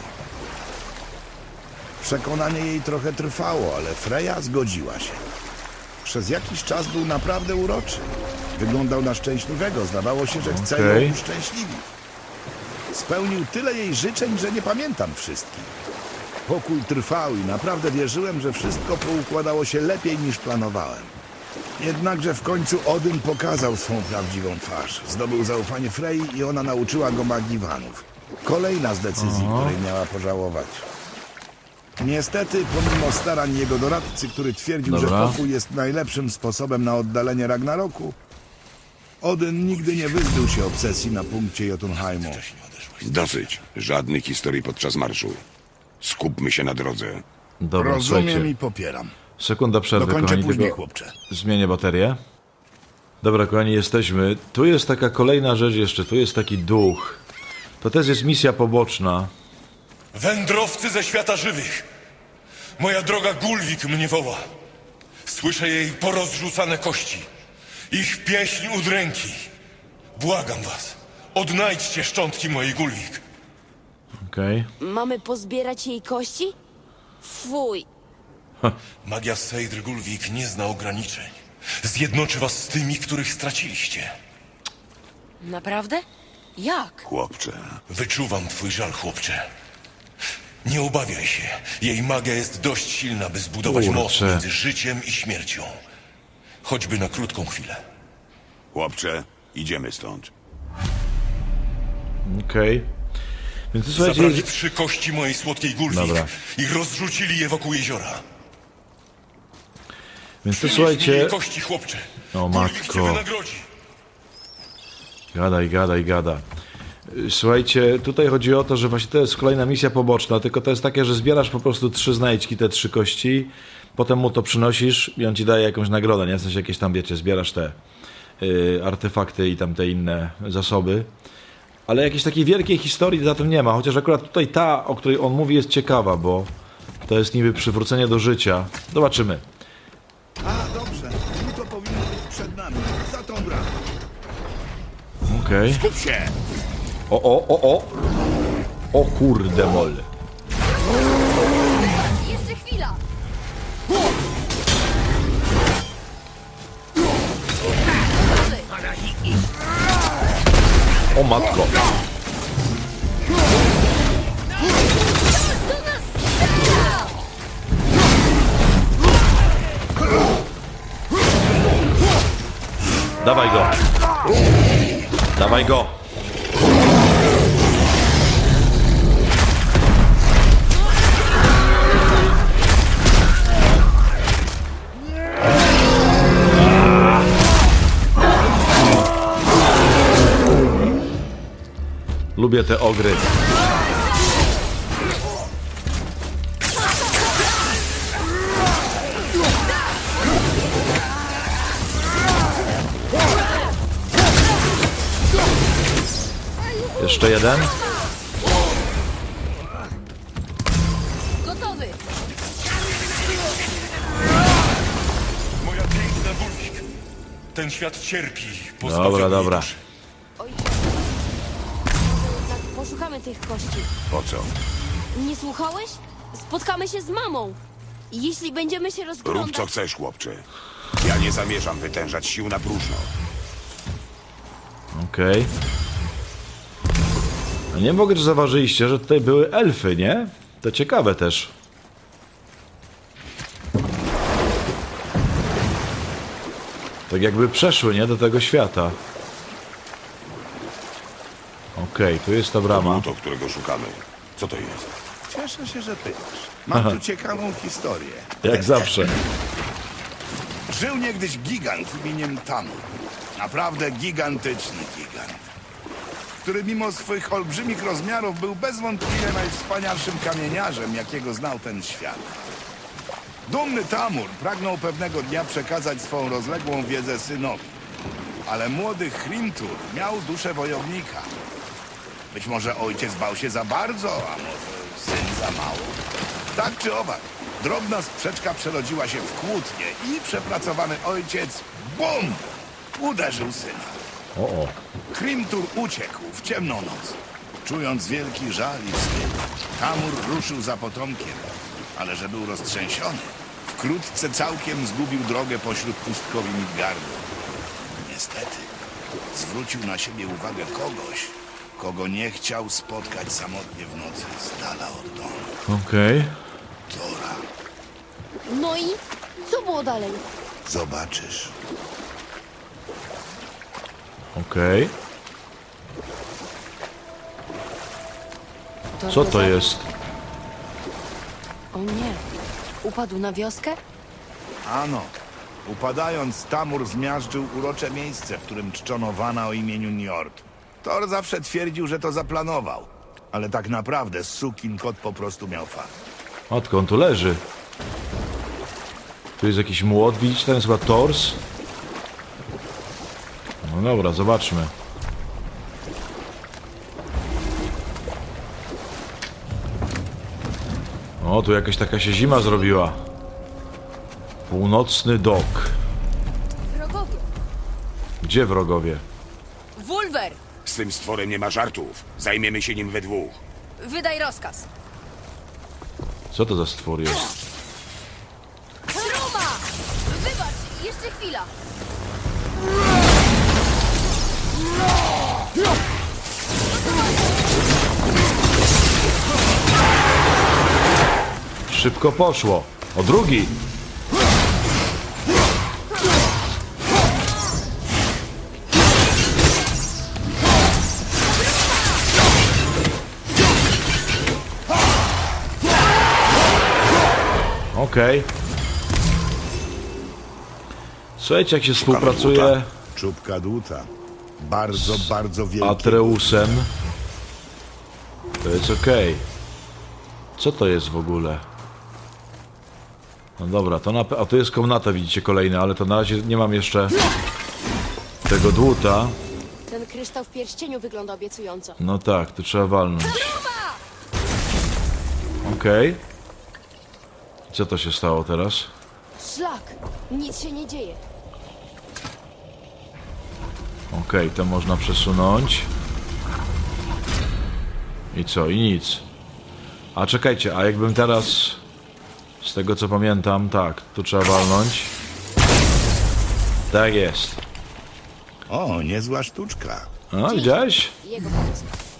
Przekonanie jej trochę trwało, ale Freya zgodziła się. Przez jakiś czas był naprawdę uroczy. Wyglądał na szczęśliwego, zdawało się, że chce Okej. ją uszczęśliwić. Spełnił tyle jej życzeń, że nie pamiętam wszystkich. Pokój trwał i naprawdę wierzyłem, że wszystko poukładało się lepiej niż planowałem. Jednakże w końcu Odyn pokazał swą prawdziwą twarz. Zdobył zaufanie Frey i ona nauczyła go magii Wanów. Kolejna z decyzji, której miała pożałować. Niestety, pomimo starań jego doradcy, który twierdził, Dobra. że pokój jest najlepszym sposobem na oddalenie Ragnaroku, Odyn nigdy nie wyzbył się obsesji na punkcie Jotunheimu. Dosyć. Żadnych historii podczas marszu. Skupmy się na drodze. Dobra, Rozumiem słuchajcie. i popieram. Sekunda przerwy, Dokończę kochani, później, tylko chłopcze. zmienię baterię. Dobra, kochani, jesteśmy. Tu jest taka kolejna rzecz jeszcze, tu jest taki duch. To też jest misja poboczna. Wędrowcy ze świata żywych! Moja droga Gulwik mnie woła. Słyszę jej porozrzucane kości. Ich pieśń udręki. Błagam was, odnajdźcie szczątki mojej Gulwik. Okej. Mamy pozbierać jej kości? Fuj. Magia Seidr Gulwik nie zna ograniczeń. Zjednoczy was z tymi, których straciliście. Naprawdę? Jak? Chłopcze, Wyczuwam twój żal, chłopcze. Nie obawiaj się. Jej magia jest dość silna, by zbudować most Kurczę. między życiem i śmiercią. Choćby na krótką chwilę. chłopcze, idziemy stąd. Okej. Więc tu, słuchajcie, Zabrali 3 kości mojej słodkiej Gulwik Dobra. i rozrzucili je wokół jeziora. więc tu, Przynieś mi jej słuchajcie... kości, chłopcze. O, Gulwik cię matko. wynagrodzi. Gada. Słuchajcie, tutaj chodzi o to, że właśnie to jest kolejna misja poboczna, tylko to jest takie, że zbierasz po prostu 3 znajdźki, te 3 kości, potem mu to przynosisz i on ci daje jakąś nagrodę, nie? W sensie jakieś tam, wiecie, zbierasz te artefakty i tam te inne zasoby. Ale jakiejś takiej wielkiej historii za tym nie ma, chociaż akurat tutaj ta, o której on mówi, jest ciekawa, bo to jest niby przywrócenie do życia. Zobaczymy. A, dobrze. Tu to powinno być przed nami. Za tą bramą. Okej. Skup się! O kurde mol. Jeszcze chwila! matko. Dawaj go. Dawaj go. Lubię te ogry. Jeszcze jeden. Gotowy! Moja piękna Gulwik. Ten świat cierpi. Dobra, pozbawiony dobra. duszy. Ojcze, może jednak poszukamy tych kości. Po co? Nie słuchałeś? Spotkamy się z mamą. Jeśli będziemy się Rób rozglądać... co chcesz, chłopcze. Ja nie zamierzam wytężać sił na próżno. Okej. A nie mogę, czy zauważyliście, że tutaj były elfy, nie? To ciekawe też. Tak jakby przeszły, nie? Do tego świata. Okej, tu jest ta brama. To, którego szukamy. Co to jest? Cieszę się, że pytasz. Mam tu ciekawą historię. Jak zawsze. Żył niegdyś gigant imieniem Tamur. Naprawdę gigantyczny gigant, który mimo swych olbrzymich rozmiarów był bez wątpienia najwspanialszym kamieniarzem, jakiego znał ten świat. Dumny Tamur pragnął pewnego dnia przekazać swą rozległą wiedzę synowi, ale młody Hrimtur miał duszę wojownika. Być może ojciec bał się za bardzo, a może syn za mało. Tak czy owak, drobna sprzeczka przerodziła się w kłótnię i przepracowany ojciec, bum, uderzył syna. O. Hrimtur uciekł w ciemną noc. Czując wielki żal i wstyd, Tamur ruszył za potomkiem, ale że był roztrzęsiony, wkrótce całkiem zgubił drogę pośród pustkowi Midgardu. Niestety, zwrócił na siebie uwagę kogoś, kogo nie chciał spotkać samotnie w nocy z dala od domu. Okej. Tora, No i co było dalej? zobaczysz. Okej. Co to jest? O nie. Upadł na wioskę? Ano, upadając, Tamur zmiażdżył urocze miejsce, w którym czczono Wana o imieniu Njord. Thor zawsze twierdził, że to zaplanował, ale tak naprawdę sukin kot po prostu miał fakt. Matko, on tu leży. Tu jest jakiś młot, widzicie? Ten jest chyba tors. No dobra, zobaczmy. O, tu jakaś taka się zima zrobiła. Północny dok. Wrogowie. Gdzie wrogowie? Wulwer! Z tym stworem nie ma żartów. Zajmiemy się nim we dwóch. Wydaj rozkaz. Co to za stwór jest? Truma! Wybacz, jeszcze chwila. Szybko poszło. O, drugi! Okej. Słuchajcie, jak się współpracuje Czubka dłuta. Bardzo, bardzo z wielki. Atreusem, to jest okej. Co to jest w ogóle? No dobra, to a to jest komnata, widzicie, kolejna, ale to na razie nie mam jeszcze tego dłuta. Ten kryształ w pierścieniu wygląda obiecująco. No tak, tu trzeba walnąć. Okej. Co to się stało teraz? Szlak! Nic się nie dzieje. Okej, to można przesunąć. I co? I nic. A czekajcie, a jakbym teraz... Z tego co pamiętam, tak, tu trzeba walnąć. Tak jest. O, niezła sztuczka. A, widziałeś? Jego pomysł.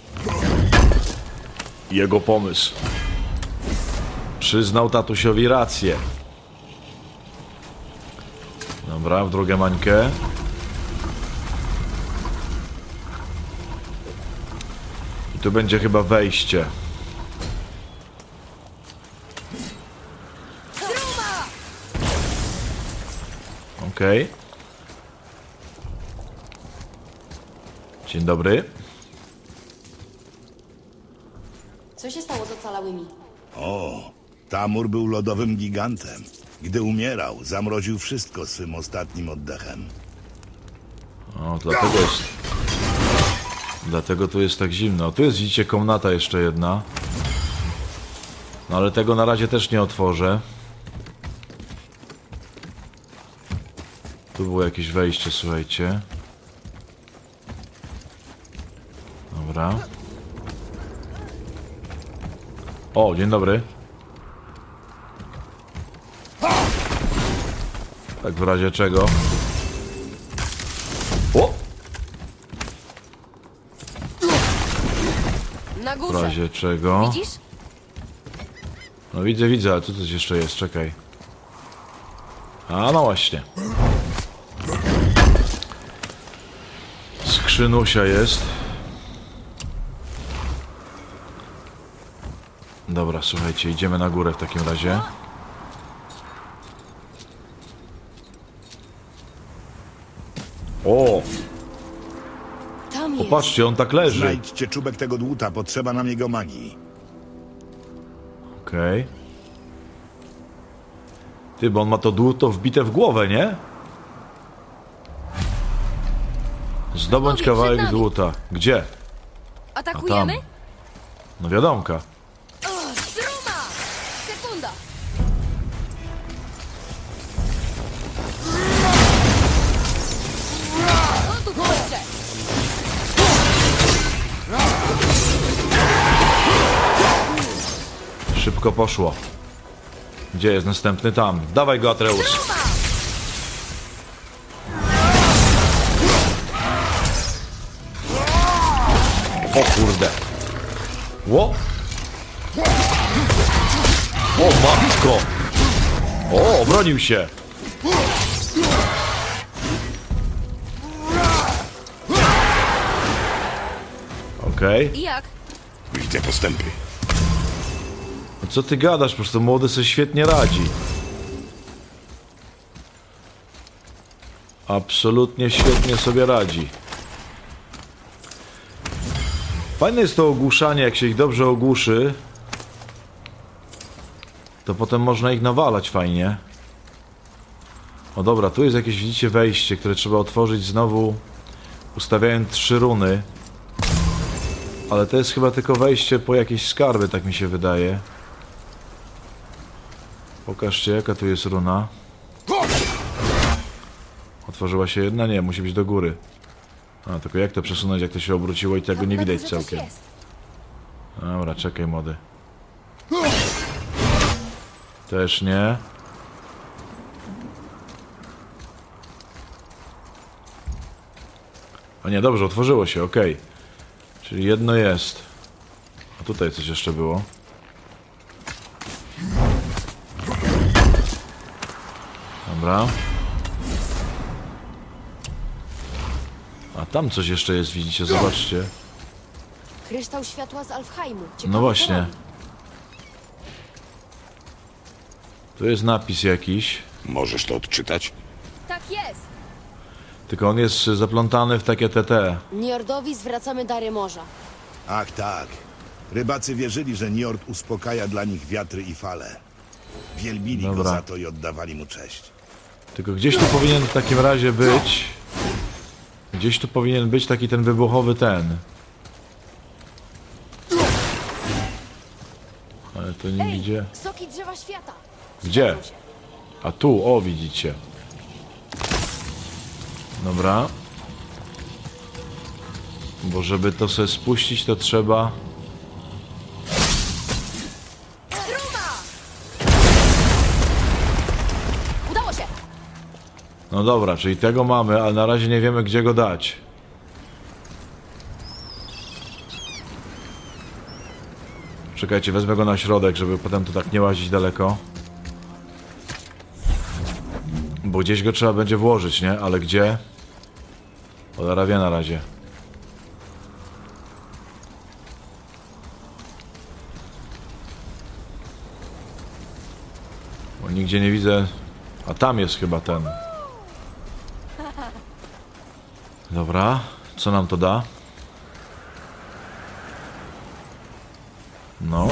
Jego pomysł. Przyznał tatusiowi rację. Dobra, w drugą mańkę. I tu będzie chyba wejście. Okej. Dzień dobry. Co się stało z ocalałymi? O, Tamur był lodowym gigantem. Gdy umierał, zamroził wszystko swym ostatnim oddechem. O, dlatego jest... Dlatego tu jest tak zimno. Tu jest, widzicie, komnata jeszcze jedna. No ale tego na razie też nie otworzę. Tu było jakieś wejście, słuchajcie. Dobra. O, dzień dobry. Tak w razie czego. O! Na W górze. razie czego. Widzisz? No widzę, ale tu coś jeszcze jest, czekaj. A no właśnie. Skrzynusia jest. Dobra, słuchajcie, idziemy na górę w takim razie. O, Tam jest. popatrzcie, on tak leży. Znajdźcie czubek tego dłuta, potrzeba nam jego magii. Okej. Ty, bo on ma to dłuto wbite w głowę, nie? Zdobądź Panowie, przed kawałek nami. dłuta. Gdzie? Atakujemy? A tam. No wiadomka. O, Struma! Sekunda! O tu kurczę! Szybko poszło. Gdzie jest następny? Tam. Dawaj go, Atreus. O kurde. Ło. O matko. O, obronił się. Okej. I jak? Widzę postępy. No co ty gadasz? Po prostu młody sobie świetnie radzi. Absolutnie świetnie sobie radzi. Fajne jest to ogłuszanie, jak się ich dobrze ogłuszy. To potem można ich nawalać fajnie. O dobra, tu jest jakieś, widzicie, wejście, które trzeba otworzyć znowu, ustawiając 3 runy. Ale to jest chyba tylko wejście po jakieś skarby, tak mi się wydaje. Pokażcie, jaka tu jest runa. Otworzyła się jedna? Nie, musi być do góry. A, tylko jak to przesunąć, jak to się obróciło i tego nie Na widać górze coś całkiem. jest. Dobra, czekaj, młody. Też nie. A nie, dobrze, otworzyło się, okej. Czyli jedno jest. A tutaj coś jeszcze było. Dobra. A tam coś jeszcze jest, widzicie, zobaczcie. Kryształ światła z Alfheimu. Ciekawe, No co właśnie. robi. Tu jest napis jakiś. Możesz to odczytać? Tak jest! Tylko on jest zaplątany w takie TT. Niordowi zwracamy dary morza. Ach tak. Rybacy wierzyli, że Njord uspokaja dla nich wiatry i fale. Wielbili go Dobra. za to i oddawali mu cześć. Tylko gdzieś tu powinien w takim razie być... Gdzieś tu powinien być taki ten wybuchowy ten. Ale to nie Ej, idzie. soki drzewa świata! Gdzie? Przydadzą się. A tu, o widzicie. Dobra. Bo żeby to sobie spuścić, to trzeba... Udało się! No dobra, czyli tego mamy, ale na razie nie wiemy, gdzie go dać. Czekajcie, wezmę go na środek, żeby potem tu tak nie łazić daleko. Bo gdzieś go trzeba będzie włożyć, nie? Ale gdzie? Cholera wie na razie. Bo nigdzie nie widzę... A tam jest chyba ten. Dobra, co nam to da? No.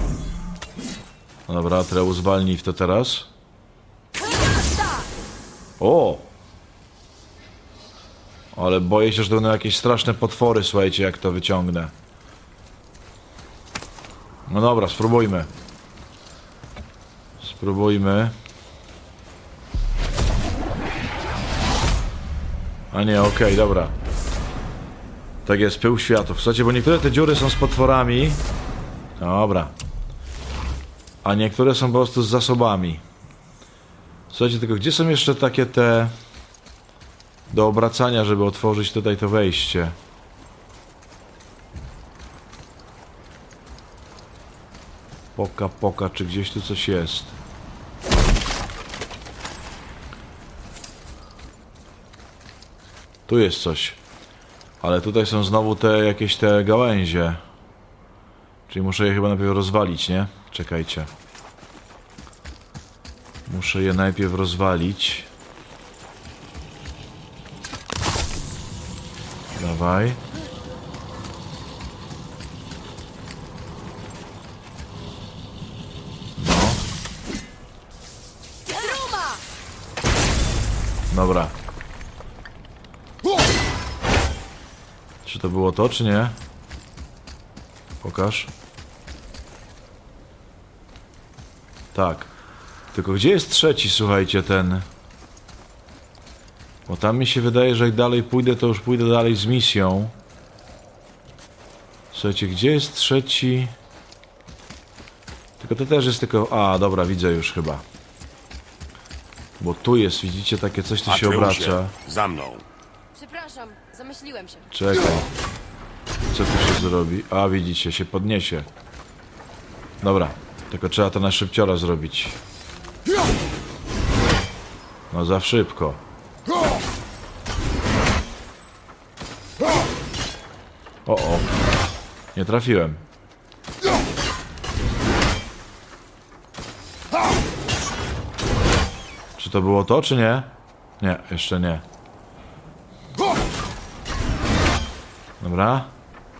No dobra, Treu zwalnij w to teraz. O! Ale boję się, że to będą jakieś straszne potwory, słuchajcie, jak to wyciągnę. No dobra, spróbujmy. Spróbujmy. A nie, okej, dobra. Tak jest, pył światów. Słuchajcie, bo niektóre te dziury są z potworami. Dobra. A niektóre są po prostu z zasobami. Słuchajcie, tylko gdzie są jeszcze takie te... do obracania, żeby otworzyć tutaj to wejście? Poka, czy gdzieś tu coś jest? Tu jest coś. Ale tutaj są znowu te jakieś te gałęzie. Czyli muszę je chyba najpierw rozwalić, nie? Czekajcie. Muszę je najpierw rozwalić. Dawaj. No. Dobra. Czy to było to, czy nie? Pokaż. Tak. Tylko gdzie jest trzeci, słuchajcie, ten... Bo tam mi się wydaje, że jak dalej pójdę, to już pójdę dalej z misją. Słuchajcie, gdzie jest trzeci? Tylko to też jest tylko... A, dobra, widzę już chyba. Bo tu jest, widzicie, takie coś, tu się obraca. Za mną. Przepraszam, zamyśliłem się. Czekaj. Co tu się zrobi? A, widzicie, się podniesie. Dobra, tylko trzeba to na szybciora zrobić. No za szybko. O. Nie trafiłem. Czy to było to, czy nie? Nie, jeszcze nie. Dobra.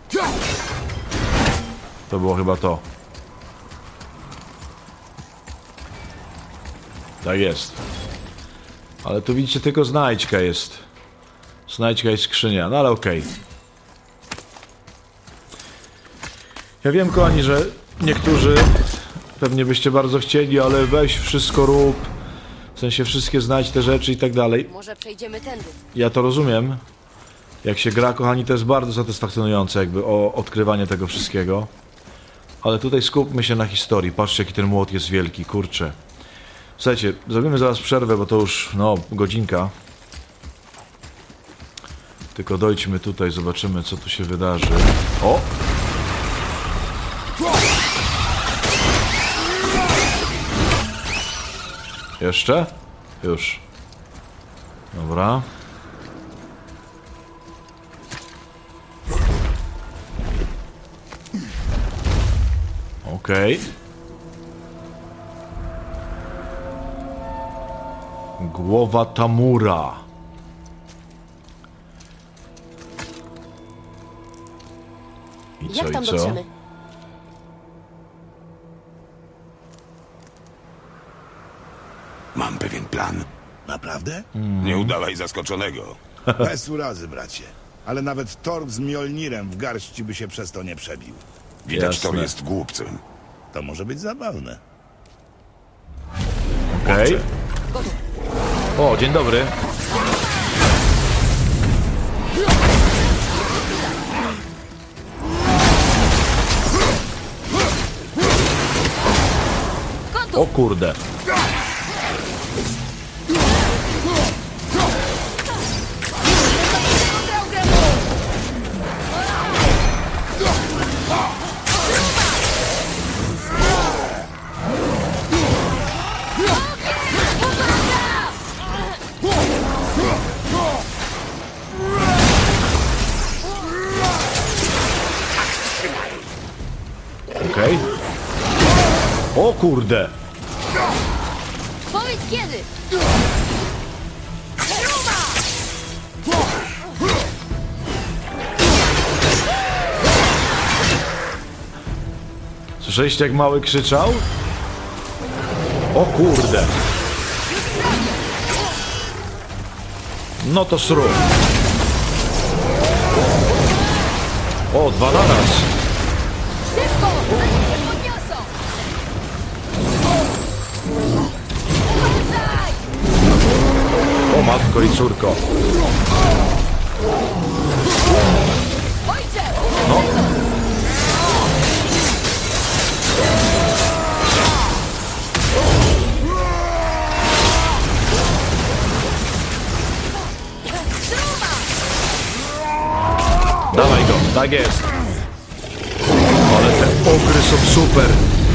To było chyba to. Tak jest. Ale tu widzicie, tylko znajdźka jest. Znajdźka i skrzynia, no ale okej. Ja wiem, kochani, że niektórzy pewnie byście bardzo chcieli, ale weź wszystko rób. W sensie wszystkie znajdź te rzeczy i tak dalej. Może przejdziemy tędy. Ja to rozumiem. Jak się gra, kochani, to jest bardzo satysfakcjonujące jakby odkrywanie tego wszystkiego. Ale tutaj skupmy się na historii. Patrzcie, jaki ten młot jest wielki, kurczę. Słuchajcie, zrobimy zaraz przerwę, bo to już, no, godzinka. Tylko dojdźmy tutaj, zobaczymy, co tu się wydarzy. O! Jeszcze? Już. Dobra. Okej. Głowa Tamura. I co, Jak tam i co? dotrzemy? Mam pewien plan. Naprawdę? Nie udawaj zaskoczonego. Bez urazy, bracie. Ale nawet Thor z Mjolnirem w garści by się przez to nie przebił. Widać, Jasne. Thor jest głupcem. To może być zabawne. Okej. O, dzień dobry. O kurde. O kurde! Powiedz kiedy! Słyszeliście, jak mały krzyczał? O kurde! No to sru. O, 2 na raz. Szybko! Zanim się podniosą! Uważaj! O matko i córko. Ojcze! No. Dawaj go, tak jest. Ale te ogry są super.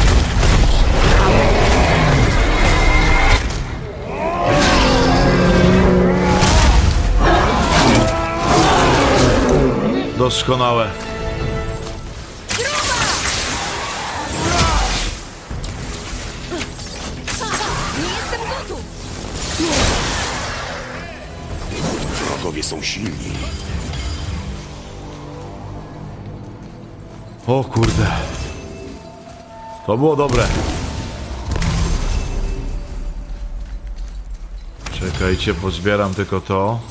Doskonałe. Nie jestem gotów! Wrogowie są silni. O kurde. To było dobre. Czekajcie, pozbieram tylko to.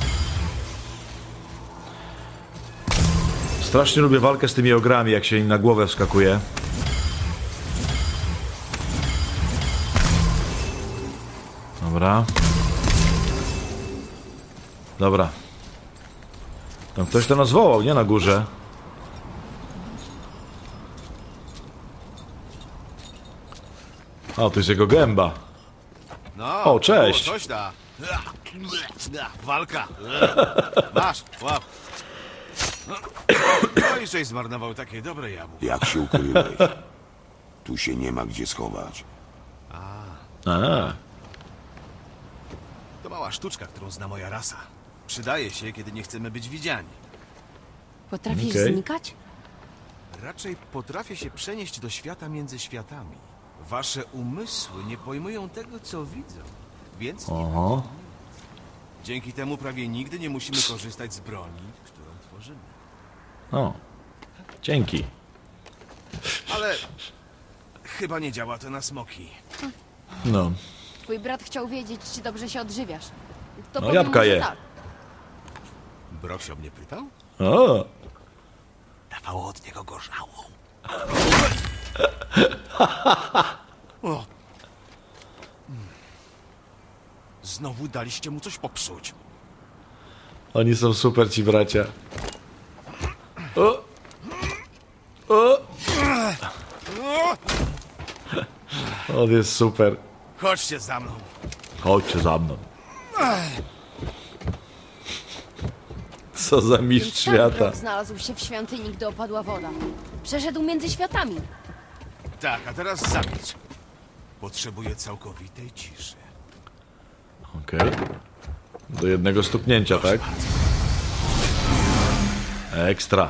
Strasznie lubię walkę z tymi ogrami, jak się im na głowę wskakuje. Dobra. Dobra. Tam ktoś to nas wołał, nie na górze. O, to jest jego gęba. No, O, cześć. to było coś da. Walka. Masz, łap. No i żeś zmarnował takie dobre jabłko. Jak się ukryłeś? Tu się nie ma gdzie schować. A, To mała sztuczka, którą zna moja rasa. Przydaje się, kiedy nie chcemy być widziani. Potrafisz Okej. znikać? Raczej potrafię się przenieść do świata między światami. Wasze umysły nie pojmują tego, co widzą, więc oho. dzięki temu prawie nigdy nie musimy korzystać z broni, którą tworzymy. O, dzięki. Ale chyba nie działa to na smoki. No, Twój brat chciał wiedzieć, czy dobrze się odżywiasz. To No, powiem jabłka mu, że je. tak. Brok się o mnie pytał? o, Dawało od niego gorzałą. O. Znowu daliście mu coś popsuć. oni są super, ci bracia. O, o. On jest super. Chodźcie za mną. Chodźcie za mną. Co za mistrz Sam świata. Brok znalazł się w świątyni, gdy opadła woda. Przeszedł między światami. Tak, a teraz zamilcz. Potrzebuję całkowitej ciszy. Okej. Do jednego stuknięcia, tak? Ekstra.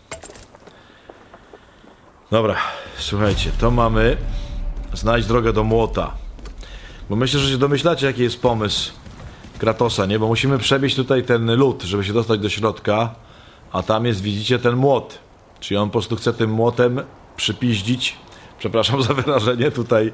Dobra, słuchajcie, to mamy znajdź drogę do młota. Bo myślę, że się domyślacie, jaki jest pomysł Kratosa, nie? Bo musimy przebić tutaj ten lód, żeby się dostać do środka, a tam jest, widzicie, ten młot. Czyli on po prostu chce tym młotem przypiździć, przepraszam za wyrażenie, tutaj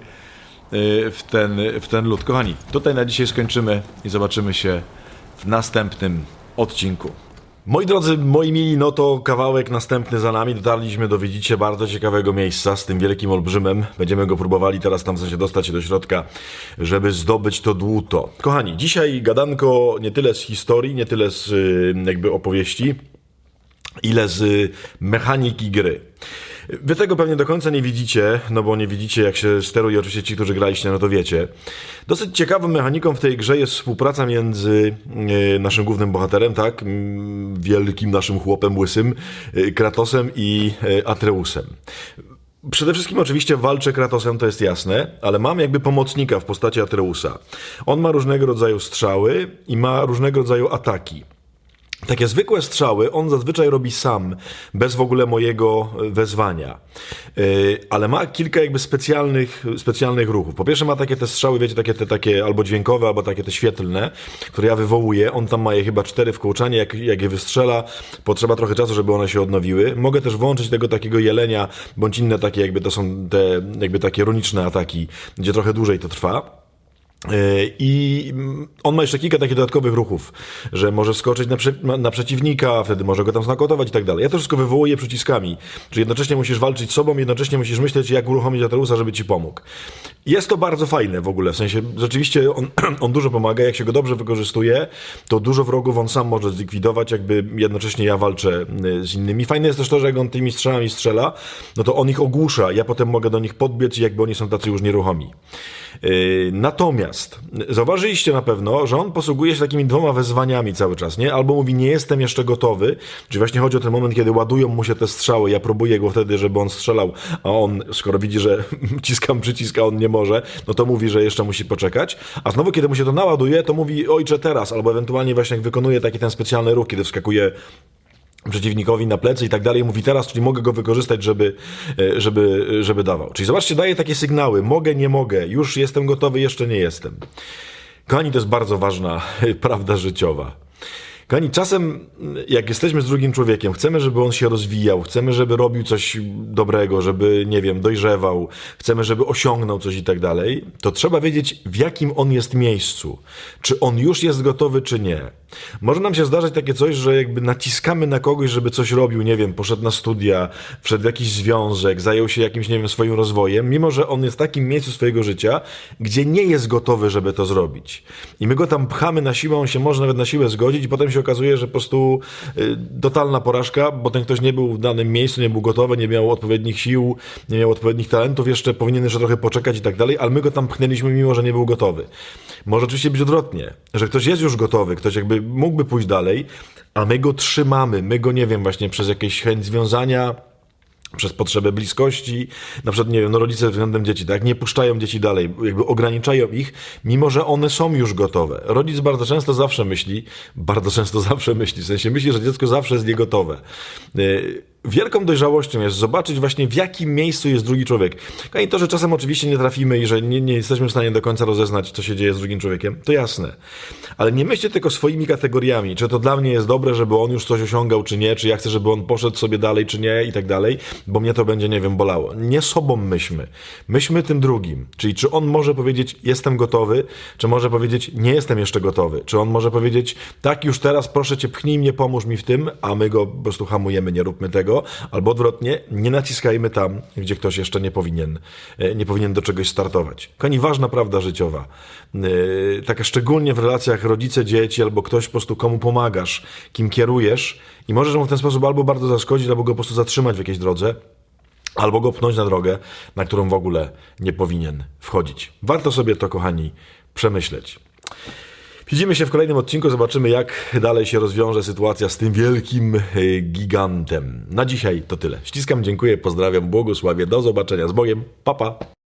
w ten lód. Kochani, tutaj na dzisiaj skończymy i zobaczymy się w następnym odcinku. Moi drodzy, moi mili, no to kawałek następny za nami. Dotarliśmy do, widzicie, bardzo ciekawego miejsca z tym wielkim olbrzymem. Będziemy go próbowali teraz tam się dostać do środka, żeby zdobyć to dłuto. Kochani, dzisiaj gadanko nie tyle z historii, nie tyle z jakby opowieści, ile z mechaniki gry. Wy tego pewnie do końca nie widzicie, no bo nie widzicie, jak się steruje, oczywiście ci, którzy graliście, no to wiecie. Dosyć ciekawą mechaniką w tej grze jest współpraca między naszym głównym bohaterem, tak, wielkim naszym chłopem łysym, Kratosem i Atreusem. Przede wszystkim oczywiście walczę Kratosem, to jest jasne, ale mam jakby pomocnika w postaci Atreusa. On ma różnego rodzaju strzały i ma różnego rodzaju ataki. Takie zwykłe strzały on zazwyczaj robi sam, bez w ogóle mojego wezwania. Ale ma kilka jakby specjalnych ruchów. Po pierwsze ma takie te strzały, wiecie, takie albo dźwiękowe, albo takie te świetlne, które ja wywołuję. On tam ma je chyba 4 w kołczanie, jak je wystrzela, potrzeba trochę czasu, żeby one się odnowiły. Mogę też włączyć tego takiego jelenia, bądź inne takie jakby to są te jakby takie runiczne ataki, gdzie trochę dłużej to trwa. I on ma jeszcze kilka takich dodatkowych ruchów, że może wskoczyć na przeciwnika, wtedy może go tam znakotować i tak dalej. Ja to wszystko wywołuję przyciskami, czyli jednocześnie musisz walczyć z sobą, jednocześnie musisz myśleć, jak uruchomić Atreusa, żeby ci pomógł. Jest to bardzo fajne w ogóle, w sensie rzeczywiście on dużo pomaga, jak się go dobrze wykorzystuje, to dużo wrogów on sam może zlikwidować, jakby jednocześnie ja walczę z innymi. Fajne jest też to, że jak on tymi strzałami strzela, no to on ich ogłusza, ja potem mogę do nich podbiec i jakby oni są tacy już nieruchomi. Natomiast zauważyliście na pewno, że on posługuje się takimi 2 wezwaniami cały czas, nie? Albo mówi, nie jestem jeszcze gotowy, czyli właśnie chodzi o ten moment, kiedy ładują mu się te strzały, ja próbuję go wtedy, żeby on strzelał, a on, skoro widzi, że ciskam przycisk, a on nie może, no to mówi, że jeszcze musi poczekać, a znowu, kiedy mu się to naładuje, to mówi, ojcze, teraz, albo ewentualnie właśnie jak wykonuje taki ten specjalny ruch, kiedy wskakuje przeciwnikowi na plecy i tak dalej, mówi teraz, czyli mogę go wykorzystać, żeby dawał. Czyli zobaczcie, daje takie sygnały, mogę, nie mogę, już jestem gotowy, jeszcze nie jestem. Kochani, to jest bardzo ważna prawda życiowa. Kochani, czasem jak jesteśmy z drugim człowiekiem, chcemy, żeby on się rozwijał, chcemy, żeby robił coś dobrego, żeby, nie wiem, dojrzewał, chcemy, żeby osiągnął coś i tak dalej, to trzeba wiedzieć, w jakim on jest miejscu. Czy on już jest gotowy, czy nie. Może nam się zdarzać takie coś, że jakby naciskamy na kogoś, żeby coś robił, nie wiem, poszedł na studia, wszedł w jakiś związek, zajął się jakimś, nie wiem, swoim rozwojem, mimo że on jest w takim miejscu swojego życia, gdzie nie jest gotowy, żeby to zrobić. I my go tam pchamy na siłę, on się może nawet na siłę zgodzić i potem się okazuje, że po prostu totalna porażka, bo ten ktoś nie był w danym miejscu, nie był gotowy, nie miał odpowiednich sił, nie miał odpowiednich talentów, jeszcze powinien jeszcze trochę poczekać i tak dalej, ale my go tam pchnęliśmy, mimo że nie był gotowy. Może oczywiście być odwrotnie, że ktoś jest już gotowy, ktoś jakby mógłby pójść dalej, a my go trzymamy, my go, nie wiem, właśnie przez jakieś chęć związania, przez potrzebę bliskości, na przykład, nie wiem, no rodzice względem dzieci, tak, nie puszczają dzieci dalej, jakby ograniczają ich, mimo że one są już gotowe. Rodzic bardzo często zawsze myśli, w sensie myśli, że dziecko zawsze jest niegotowe. Wielką dojrzałością jest zobaczyć właśnie, w jakim miejscu jest drugi człowiek. I to, że czasem oczywiście nie trafimy i że nie jesteśmy w stanie do końca rozeznać, co się dzieje z drugim człowiekiem, to jasne. Ale nie myślcie tylko swoimi kategoriami, czy to dla mnie jest dobre, żeby on już coś osiągał, czy nie, czy ja chcę, żeby on poszedł sobie dalej, czy nie i tak dalej, bo mnie to będzie, nie wiem, bolało. Nie sobą myślmy. Myślmy tym drugim. Czyli czy on może powiedzieć, jestem gotowy, czy może powiedzieć, nie jestem jeszcze gotowy. Czy on może powiedzieć, tak, już teraz proszę cię, pchnij mnie, pomóż mi w tym, a my go po prostu hamujemy, nie róbmy tego. Albo odwrotnie, nie naciskajmy tam, gdzie ktoś jeszcze nie powinien do czegoś startować. Kochani, ważna prawda życiowa. Taka szczególnie w relacjach rodzice-dzieci, albo ktoś po prostu komu pomagasz, kim kierujesz i możesz mu w ten sposób albo bardzo zaszkodzić, albo go po prostu zatrzymać w jakiejś drodze, albo go pchnąć na drogę, na którą w ogóle nie powinien wchodzić. Warto sobie to, kochani, przemyśleć. Widzimy się w kolejnym odcinku, zobaczymy, jak dalej się rozwiąże sytuacja z tym wielkim gigantem. Na dzisiaj to tyle. Ściskam, dziękuję, pozdrawiam, błogosławię, do zobaczenia z Bogiem, pa pa!